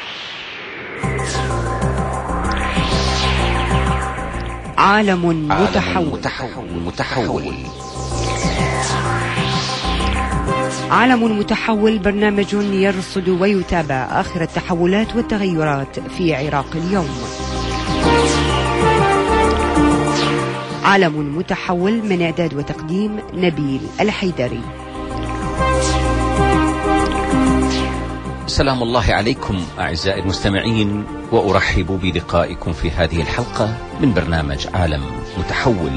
عالم متحول. متحول متحول عالم متحول برنامج يرصد ويتابع آخر التحولات والتغيرات في عراق اليوم. عالم متحول من إعداد وتقديم نبيل الحيدري. سلام الله عليكم أعزائي المستمعين، وأرحب بلقائكم في هذه الحلقة من برنامج عالم متحول.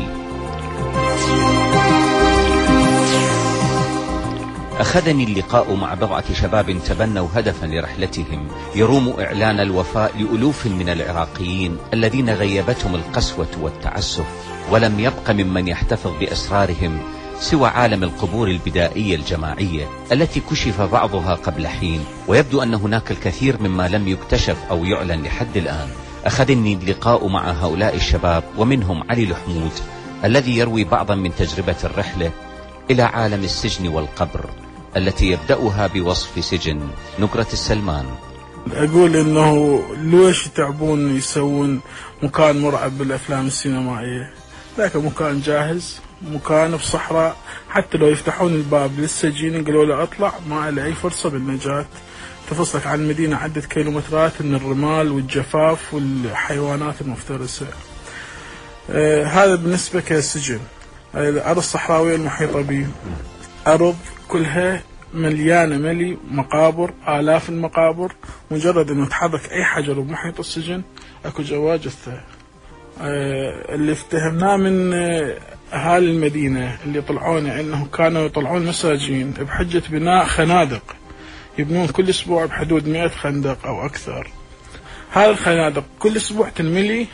أخذني اللقاء مع بضعة شباب تبنوا هدفا لرحلتهم يروم إعلان الوفاء لألوف من العراقيين الذين غيبتهم القسوة والتعسف، ولم يبق ممن يحتفظ بأسرارهم سوى عالم القبور البدائية الجماعية التي كشف بعضها قبل حين، ويبدو أن هناك الكثير مما لم يكتشف أو يعلن لحد الآن. أخذني اللقاء مع هؤلاء الشباب ومنهم علي الحمود الذي يروي بعضا من تجربة الرحلة إلى عالم السجن والقبر التي يبدأها بوصف سجن نقرة السلمان. أقول إنه ليش يتعبون يسوون مكان مرعب بالأفلام السينمائية؟ ذاك مكان جاهز، مكان بصحراء، حتى لو يفتحون الباب للسجين يقولوا له أطلع ما له أي فرصة بالنجاة. تفصلك عن مدينة عدة كيلومترات من الرمال والجفاف والحيوانات المفترسة. آه هذا بالنسبة كسجن. الأرض الصحراوية المحيطة به أرض كلها مليانة ملي مقابر، آلاف المقابر، مجرد أنه تحرك أي حجر بمحيط السجن أكو جوا جثة. آه اللي افتهمناه من آه أهالي المدينة اللي طلعون أنه كانوا يطلعون مساجين بحجة بناء خنادق، يبنون كل أسبوع بحدود مئة خندق أو أكثر. هذه الخنادق كل أسبوع تنملي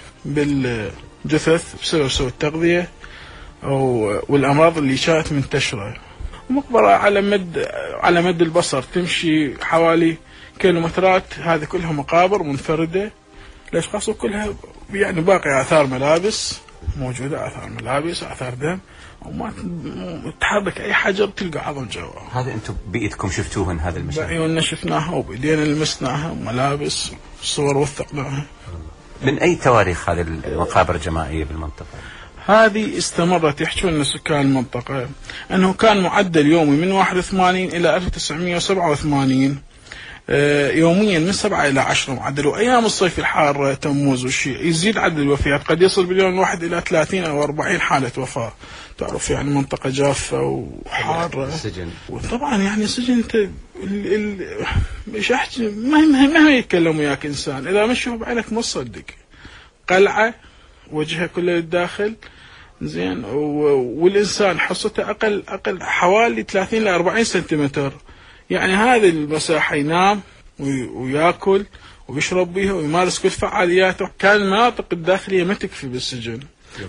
بالجثث بسبب سوء التغذية أو والأمراض اللي شاءت منتشرة. مقبرة على مد على مد البصر تمشي حوالي كيلومترات، هذه كلها مقابر منفردة لأشخاص وكلها يعني باقي آثار ملابس موجودة، آثار ملابس، آثار دم، وما تحرك أي حجر تلقى عظم جوا. هذا أنتم بإيدكم شفتوهن هذا المشهد؟ بعيوننا شفناها وبإيدينا لمسناها، ملابس، صور وثقناها. من أي تواريخ هذه المقابر الجماعية بالمنطقة؟ هذه استمرت، يحكون سكان المنطقة أنه كان معدل يومي من واحد وثمانين إلى ألف وتسعمئة وسبعة وثمانين يوميا من سبعة إلى عشرة معدل، وأيام الصيف الحار تموز والشيء يزيد عدد الوفيات، قد يصل باليوم الواحد إلى ثلاثين أو أربعين حالة وفاة. تعرف يعني منطقة جافة وحارة. السجن وطبعا يعني السجن انت ال ال مش احكي مهما مهما يتكلم وياك انسان اذا ما تشوف بعينك ما تصدق. قلعة وجهها كله للداخل زين، والإنسان حصته أقل أقل حوالي ثلاثين إلى أربعين سنتيمتر، يعني هذه المساحة ينام ويأكل ويشرب بها ويمارس كل فعالياته. كان المناطق الداخلية ما تكفي بالسجن،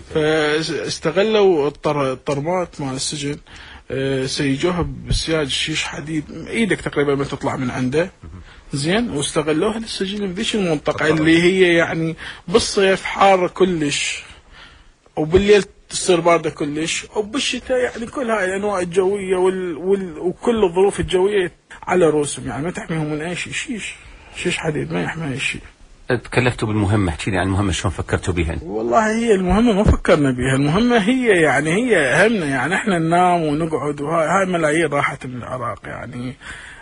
فاستغلوا الطرمات مال السجن، سيجوها بسياج شيش حديد ايدك تقريبا ما تطلع من عنده زين، واستغلوها للسجن بذيش المنطقة اللي هي يعني بالصيف حارة كلش وبالليل تصير باردة كلش، وبالشتاء يعني كل هاي الأنواع الجوية وال... وال... وكل الظروف الجوية على رؤوسهم، يعني ما تحميهم من أي شيء. شيش شيش حديد ما يحمي أي شيء. تكلفتوا بالمهمة، احكي لي عن المهمة شلون فكرتوا بها؟ والله هي المهمة ما فكرنا بها، المهمة هي يعني هي أهمنا، يعني احنا ننام ونقعد وهاي هاي ملايين راحت من العراق، يعني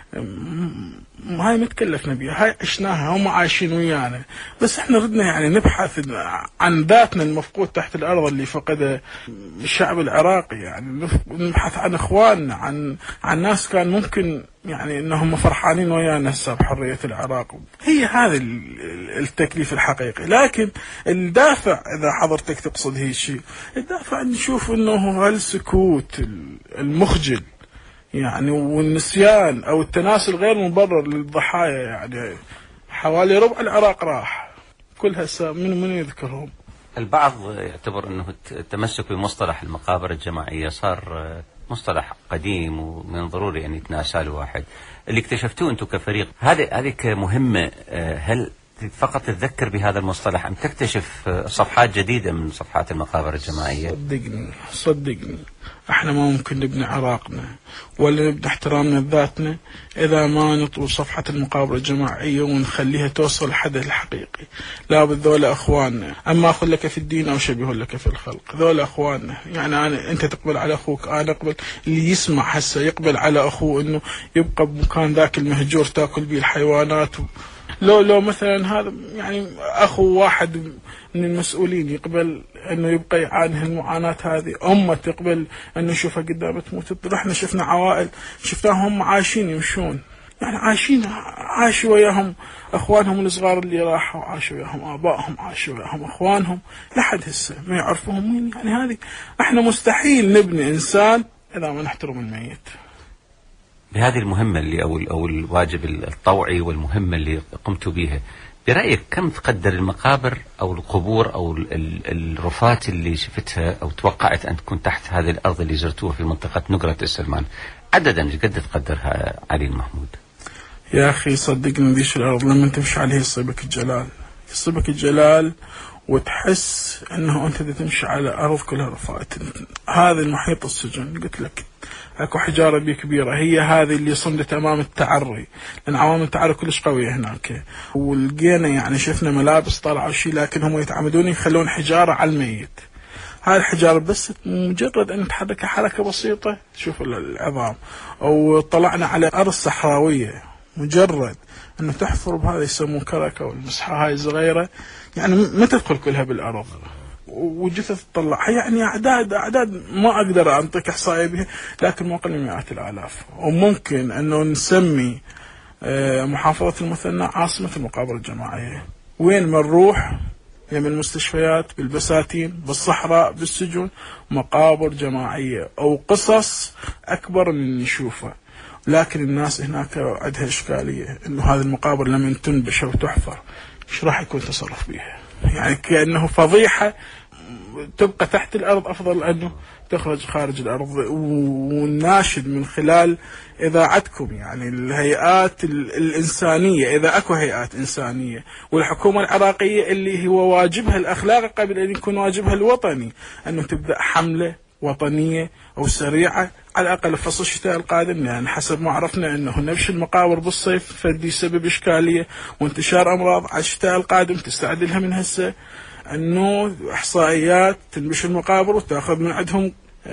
هاي ما تكلفنا بها، هاي عشناها، هم عايشين ويانا، بس احنا ردنا يعني نبحث عن ذاتنا المفقود تحت الأرض اللي فقده الشعب العراقي، يعني نبحث عن اخواننا، عن عن ناس كان ممكن يعني انهم فرحانين ويانا هسه بحرية العراق. هي هذا التكليف الحقيقي، لكن الدافع اذا حضرتك تقصد هي الشيء، الدافع نشوف انه هالسكوت المخجل يعني والنسيان او التناسل غير مبرر للضحايا، يعني حوالي ربع العراق راح، كل هسه من من يذكرهم. البعض يعتبر انه التمسك بمصطلح المقابر الجماعية صار مصطلح قديم ومن ضروري أن يتناسى الواحد. اللي اكتشفتوه أنتم كفريق هذه هذه مهمة، هل فقط تتذكر بهذا المصطلح أم تكتشف صفحات جديدة من صفحات المقابر الجماعية؟ صدقني صدقني احنا ما ممكن نبني عراقنا ولا نبني احترامنا لذاتنا إذا ما نطول صفحة المقابر الجماعية ونخليها توصل الحدث الحقيقي. لابد ذولا أخواننا، أما أخذ لك في الدين أو شبيه لك في الخلق، ذولا أخواننا. يعني أنا أنت تقبل على أخوك، أنا أقبل، اللي يسمع هسه يقبل على أخوه إنه يبقى بمكان ذاك المهجور تأكل به الحيوانات و... لو لو مثلا هذا يعني أخو واحد من المسؤولين يقبل أنه يبقى يعاني المعاناة هذه، أمة تقبل أنه يشوفها قدامه تموت. رحنا شفنا عوائل شفناهم عايشين يمشون، يعني عايشين عاشوا وياهم أخوانهم الصغار اللي راحوا، عاشوا وياهم آبائهم، عاشوا وياهم أخوانهم لحد هسه ما يعرفوهم مين. يعني هذه احنا مستحيل نبني إنسان إذا ما نحترم الميت. بهذه المهمة اللي أو أو الواجب الطوعي والمهمة اللي قمتوا بها، برأيك كم تقدر المقابر أو القبور أو الرفات اللي شفتها أو توقعت أن تكون تحت هذه الأرض اللي زرتوها في منطقة نقرة السلمان عددا قد تقدرها علي المحمود؟ يا أخي صدقني ديش الأرض لما تمشي عليه يصيبك الجلال، يصيبك الجلال وتحس أنه أنت تمشي على أرض كلها رفات. هذا المحيط السجن قلت لك اكو حجاره بيه كبيره، هي هذه اللي صمدت امام التعري، لان عوامل التعري كلش قويه هناك. ولقينا يعني شفنا ملابس طالعه شيء، لكن هم يتعمدون يخلون حجاره على الميت. هاي الحجاره بس مجرد ان تحرك حركه بسيطه تشوف العظام. او طلعنا على ارض صحراويه، مجرد انه تحفر بهذا يسمون كركه والمسحه هاي صغيره، يعني ما تدخل كلها بالارض، وجثث تطلع. يعني أعداد أعداد ما أقدر أنطيك إحصائية بها، لكن ما أقل من مئات الآلاف. وممكن أنه نسمي محافظة المثنى عاصمة المقابر الجماعية. وين ما نروح، من المستشفيات، بالبساتين، بالصحراء، بالسجون، مقابر جماعية أو قصص أكبر من نشوفها. لكن الناس هناك عندها إشكالية إنه هذه المقابر لما تنبش أو تحفر إيش راح يكون تصرف بها؟ يعني كأنه فضيحة تبقى تحت الأرض أفضل أنه تخرج خارج الأرض. والناشد من خلال إذاعتكم يعني الهيئات الإنسانية، إذا أكو هيئات إنسانية، والحكومة العراقية اللي هو واجبها الأخلاقي قبل أن يكون واجبها الوطني، أنه تبدأ حملة وطنية أو سريعة على الأقل في فصل الشتاء القادم. لأن يعني حسب ما عرفنا أنه نبش المقابر بالصيف فدي سبب إشكالية وانتشار أمراض على الشتاء القادم، تستعد لها من هسه. أنه إحصائيات تنبش المقابر وتأخذ من عندهم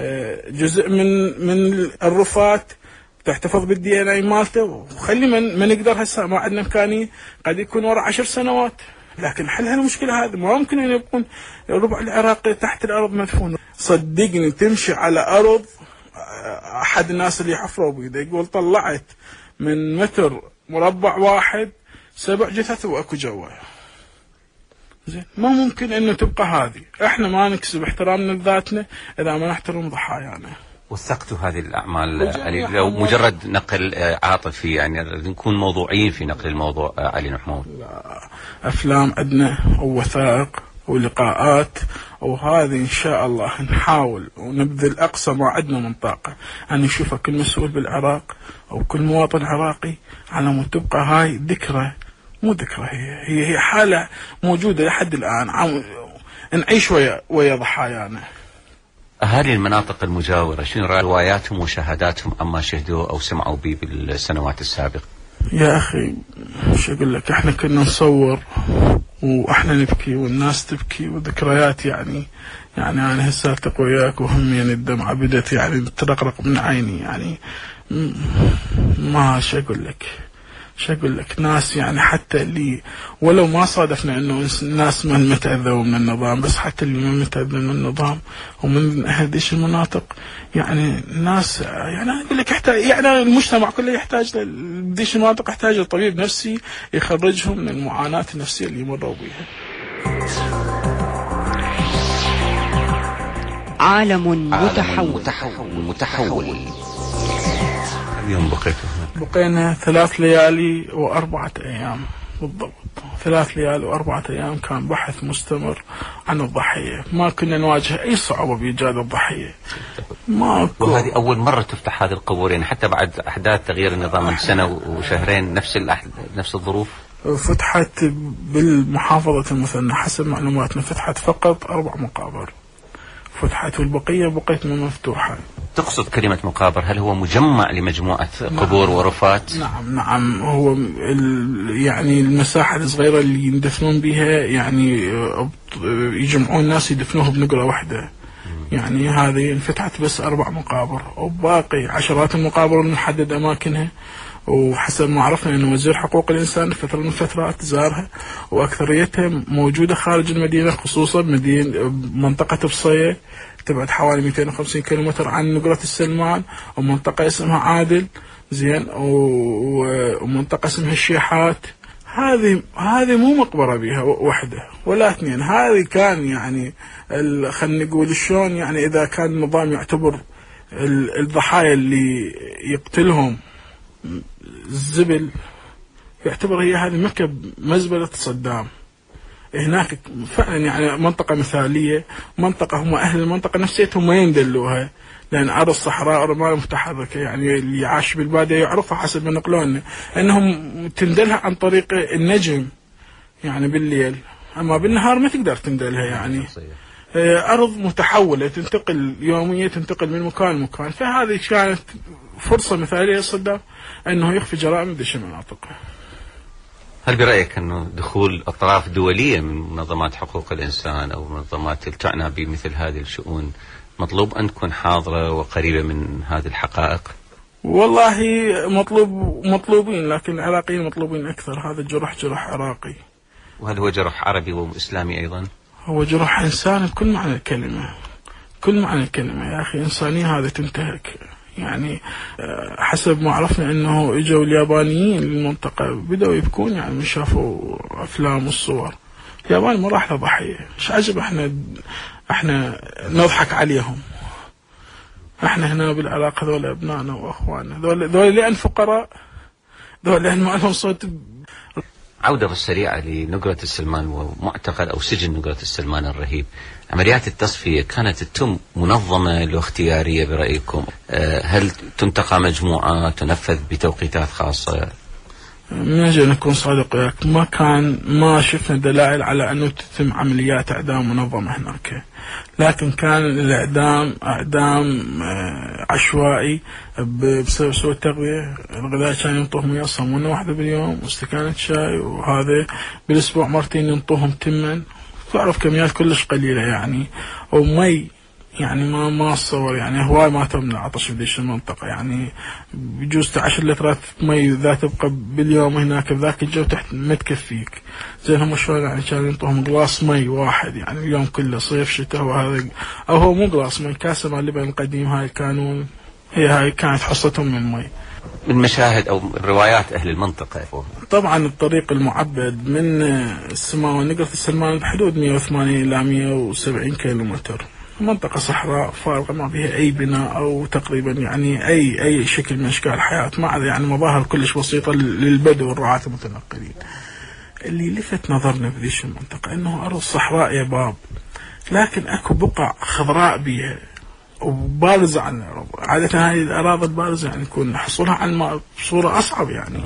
جزء من من الرفات، تحتفظ بالدي ان اي مالته، وخلي من ما نقدر هسه ما عندنا إمكانية، قد يكون وراء عشر سنوات. لكن حل هالمشكلة هذه ما ممكن أن يكون ربع العراق تحت الأرض مدفون. صدقني تمشي على أرض، أحد الناس اللي حفروا بيده يقول طلعت من متر مربع واحد سبع جثث وأكو جوا. زين ما ممكن إنه تبقى هذه. إحنا ما نكسب احترامنا لذاتنا إذا ما نحترم ضحايانا. وثقتوا هذه الأعمال علي؟ لو مجرد نقل عاطفي يعني نكون موضوعيين في نقل الموضوع علي محمود. لا، أفلام عندنا ووثائق ولقاءات، وهذه إن شاء الله نحاول ونبذل أقصى ما عندنا من طاقة أن نشوفها كل مسؤول بالعراق أو كل مواطن عراقي، على ما تبقى هاي ذكرى، مو ذكرى، هي هي هي حالة موجودة لحد الآن، نعيش ويا ويا ضحايانا. أهالي المناطق المجاورة شنو رواياتهم وشهاداتهم أما شهدوا أو سمعوا به بالسنوات السابقة؟ يا أخي شو أقول لك، إحنا كنا نصور وإحنا نبكي والناس تبكي، وذكريات يعني يعني أنا هسه ألتقي وياك وهم يعني الدمعة بدت يعني ترقرق من عيني. يعني ما شو أقول لك شو أقول لك ناس يعني حتى اللي ولو ما صادفنا إنه ناس من متأذوا من النظام، بس حتى اللي من متأذوا من النظام ومن هذه المناطق، يعني الناس يعني أنا أقول لك يحتاج، يعني المجتمع كله يحتاج لهذه المناطق، يحتاج لطبيب نفسي يخرجهم من المعاناة النفسية اللي يمروا بها. عالم متحول متحول متحول. اليوم بقيت بقينا ثلاث ليالي وأربعة أيام بالضبط. ثلاث ليال وأربعة أيام كان بحث مستمر عن الضحية، ما كنا نواجه أي صعوبة بإيجاد الضحية. ما وهذه أول مرة تفتح هذه القبور يعني حتى بعد أحداث تغيير النظام من سنة وشهرين نفس نفس الظروف؟ فتحت بالمحافظة المثنى حسب معلوماتنا فتحت فقط أربع مقابر فتحت والبقية بقيت من مفتوحة. تقصد كلمة مقابر هل هو مجمع لمجموعة قبور نعم ورفات؟ نعم نعم هو يعني المساحة الصغيرة اللي يندفنون بها يعني يجمعون الناس يدفنوه بنقرة واحدة. يعني هذه انفتحت بس أربع مقابر وباقي عشرات المقابر المحدد أماكنها، وحسب ما عرفنا أنه وزير حقوق الإنسان فترة من الفترات زارها وأكثريتها موجودة خارج المدينة، خصوصا مدينة منطقة بصية تبعد حوالي مئتين وخمسين كيلومتر عن نقرة السلمان، ومنطقة اسمها عادل زين ومنطقة اسمها الشيحات. هذه هذه مو مقبرة بها وحدة ولا اثنين، هذه كان يعني خلينا نقول شلون يعني إذا كان النظام يعتبر الضحايا اللي يقتلهم الزبل يعتبر هي هذه مكة مزبلة صدام. هناك فعلا يعني منطقة مثالية، منطقة هم أهل المنطقة نفسيتهم ما يندلوها، لأن أرض الصحراء رمال متحركة، يعني اللي عاش بالبادية يعرفها حسب ما نقلون أنهم تندلها عن طريق النجم يعني بالليل، أما بالنهار ما تقدر تندلها. يعني أرض متحولة تنتقل يوميا تنتقل من مكان لمكان، فهذه كانت فرصة مثالية لصدام أنه يخفي جرائم بدش المناطق. هل برأيك أنه دخول أطراف دولية من منظمات حقوق الإنسان أو منظمات تعنى بمثل هذه الشؤون مطلوب أن تكون حاضرة وقريبة من هذه الحقائق؟ والله مطلوب مطلوبين، لكن العراقيين مطلوبين أكثر. هذا الجرح جرح عراقي. وهل هو جرح عربي وإسلامي أيضا؟ هو جرح إنساني بكل معنى الكلمة، كل معنى الكلمة يا أخي. إنسانية هذا تنتهك. يعني حسب ما عرفنا انه اجوا اليابانيين للمنطقة بدأوا يبكون يعني من شافوا افلام والصور. اليابان ما راح لضحية، ايش عجب احنا احنا نضحك عليهم. احنا هنا بالعراق هذول ابنائنا واخواننا، ذول ذول لان فقراء، ذول لان ما لهم صوت. عودة السريعة لنقرة السلمان ومعتقل أو سجن نقرة السلمان الرهيب، عمليات التصفية كانت تتم منظمة لو اختيارية برأيكم؟ هل تنتقى مجموعة تنفذ بتوقيتات خاصة؟ من أجل نكون صادق وياك ما كان ما شفنا دلائل على أنه تتم عمليات إعدام منظمة هناك، لكن كان الإعدام إعدام عشوائي بسبب سوء التغذية. الغذاء كان ينطوهم يصمون واحدة باليوم واستكانة شاي، وهذا بالأسبوع مرتين ينطوهم تمن، تعرف كميات كلش قليلة يعني. ومي يعني ما ما أتصور يعني هواي ما تم العطش في ذيش المنطقة، يعني بجوز عشر لترات مي ذا تبقى باليوم هناك بذاك الجو تحت ما تكفيك. زين هم شوي يعني كانوا ينطوهم قلاص مي واحد يعني اليوم كله صيف شتاء، وهذا أو هو مو قلاص مي، كاسة مال لبن القديم هاي كانوا هي هاي كانت حصتهم من المي. من مشاهد أو روايات أهل المنطقة طبعا الطريق المعبد من السماوة نقرة السلمان بحدود مئة وثمانين إلى مئة وسبعين كيلومتر، منطقة صحراء فارغة ما فيها أي بناء أو تقريبا يعني أي أي شكل من أشكال الحياة، مع يعني مظاهر كلش بسيطة للبدو والرعاة المتنقلين. اللي لفت نظرنا في ذيش المنطقة إنه أرض صحراء يا باب، لكن أكو بقع خضراء بها وبارزة عن الأرض. عادة هذه الأراضي البارزة يعني يكون حصولها على الماء بصورة أصعب يعني.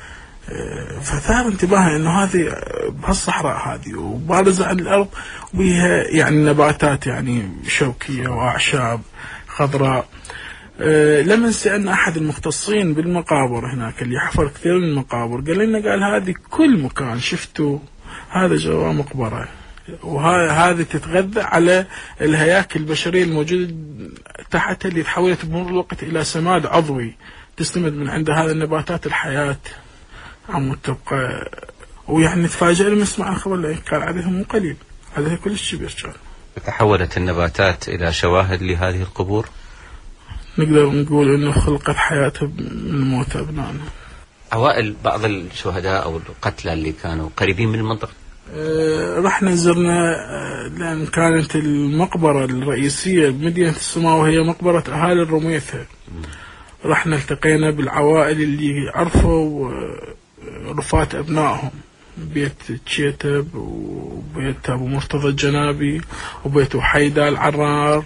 فثار انتباهي انه هذه بهالصحراء هذه وبارزة عن الارض وبيها يعني نباتات يعني شوكية واعشاب خضراء. أه لما سألنا احد المختصين بالمقابر هناك اللي حفر كثير من المقابر قال لنا قال هذه كل مكان شفتوا هذا جوا مقبرة، وهذه تتغذى على الهياكل البشرية الموجودة تحتها اللي تحولت بمرور الوقت الى سماد عضوي تستمد من عند هذه النباتات الحياة عم تبقى. ويعني تفاجئ لما سمع الخبر لأن كان عددهم قليل، عددها كلش كبير كان. تحولت النباتات إلى شواهد لهذه القبور؟ نقدر نقول إنه خلقت حياتها من موت أبنائنا. أوائل بعض الشهداء أو القتلى اللي كانوا قريبين من المنطقة؟ أه رحنا زرنا أه لأن كانت المقبرة الرئيسية بمدينة السماء وهي مقبرة أهالي الرميثة. رحنا التقينا بالعوائل اللي عرفوا رفات أبنائهم بيت تشيتب وبيت أبو مرتضى الجنابي وبيت وحيدة العرار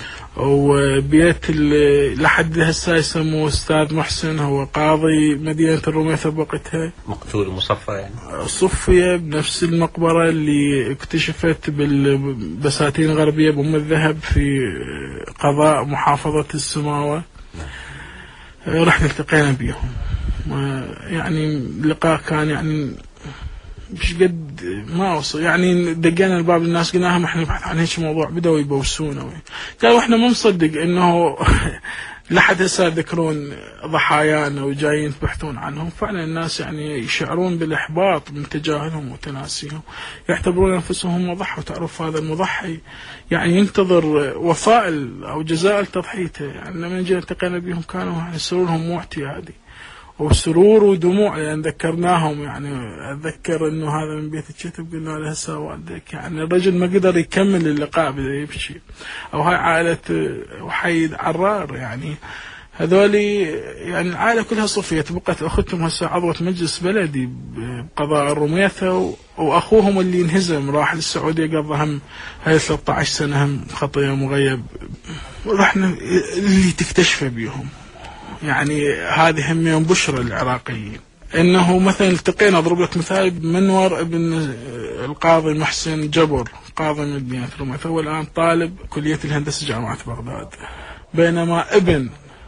وبيت اللي لحد هسه يسموه أستاذ محسن، هو قاضي مدينة الرميثة بوقتها، مقتول مصفى يعني. صفية بنفس المقبرة اللي اكتشفت بالبساتين الغربية بأم الذهب في قضاء محافظة السماوة. رحنا التقينا بيهم، يعني اللقاء كان يعني مش قد ما وصل، يعني دقينا الباب للناس قلنا لهم احنا نبحث عن هيك موضوع، بدأوا يبوسونا. قالوا احنا ما مصدق انه لحد هسه يذكرون ضحايانا وجايين يبحثون عنهم. فعلا الناس يعني يشعرون بالاحباط من تجاهلهم وتناسيهم، يعتبرون انفسهم هم ضحوا. تعرف هذا المضحي يعني ينتظر وفاء او جزاء لتضحيته. يعني لما جينا التقينا بهم كانوا يعني سرورهم مو اعتيادي، وسرور ودموع لأن يعني ذكرناهم. يعني أتذكر إنه هذا من بيت الكتب، قلنا له هسه والدك. يعني الرجل ما قدر يكمل اللقاء، بدأ يمشي. أو هاي عائلة وحيد عرار، يعني هذولي يعني العائلة كلها صفية. بقت أختهم هسه عضوة مجلس بلدي بقضاء الرميثة، وأخوهم اللي انهزم راح للسعودية قضى هم هاي ثلاثة عشر سنة هم خطية مغيب. رحنا اللي تكتشف بيهم يعني هذه هم يوم بشرى العراقيين. انه مثلا التقينا، اضرب لك مثال بمنور ابن القاضي محسن جبر، قاضي مدينة الرميثة، هو الان طالب كلية الهندسة جامعة بغداد، بينما ابن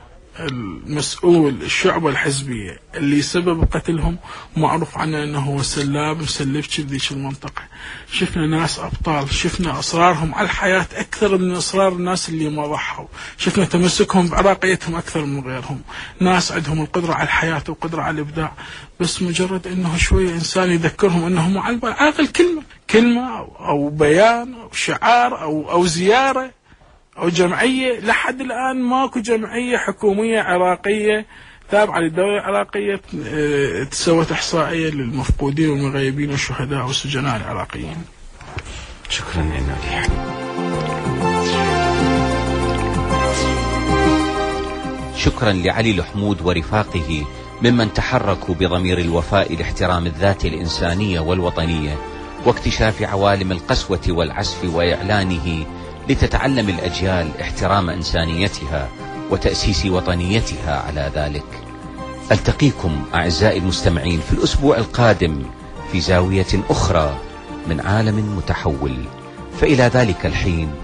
المسؤول الشعبة الحزبية اللي سبب قتلهم معروف عنه انه هو سلاب مسلبش بذيك المنطقة. شفنا ناس ابطال، شفنا اصرارهم على الحياة اكثر من اصرار الناس اللي ما ضحوا، شفنا تمسكهم بعراقيتهم اكثر من غيرهم. ناس عندهم القدرة على الحياة وقدرة على الابداع، بس مجرد انه شوية انسان يذكرهم انهم على اقل كلمة كلمة او بيان او شعار او او زيارة أو جمعية. لحد الآن ماكو جمعية حكومية عراقية تابعة للدولة العراقية تسوت إحصائية للمفقودين والمغيبين والشهداء والسجناء العراقيين. شكرا لك. شكرا لعلي الحمود ورفاقه ممن تحركوا بضمير الوفاء لاحترام الذات الإنسانية والوطنية واكتشاف عوالم القسوة والعسف وإعلانه، لتتعلم الأجيال احترام إنسانيتها وتأسيس وطنيتها على ذلك. ألتقيكم أعزائي المستمعين في الأسبوع القادم في زاوية أخرى من عالم متحول، فإلى ذلك الحين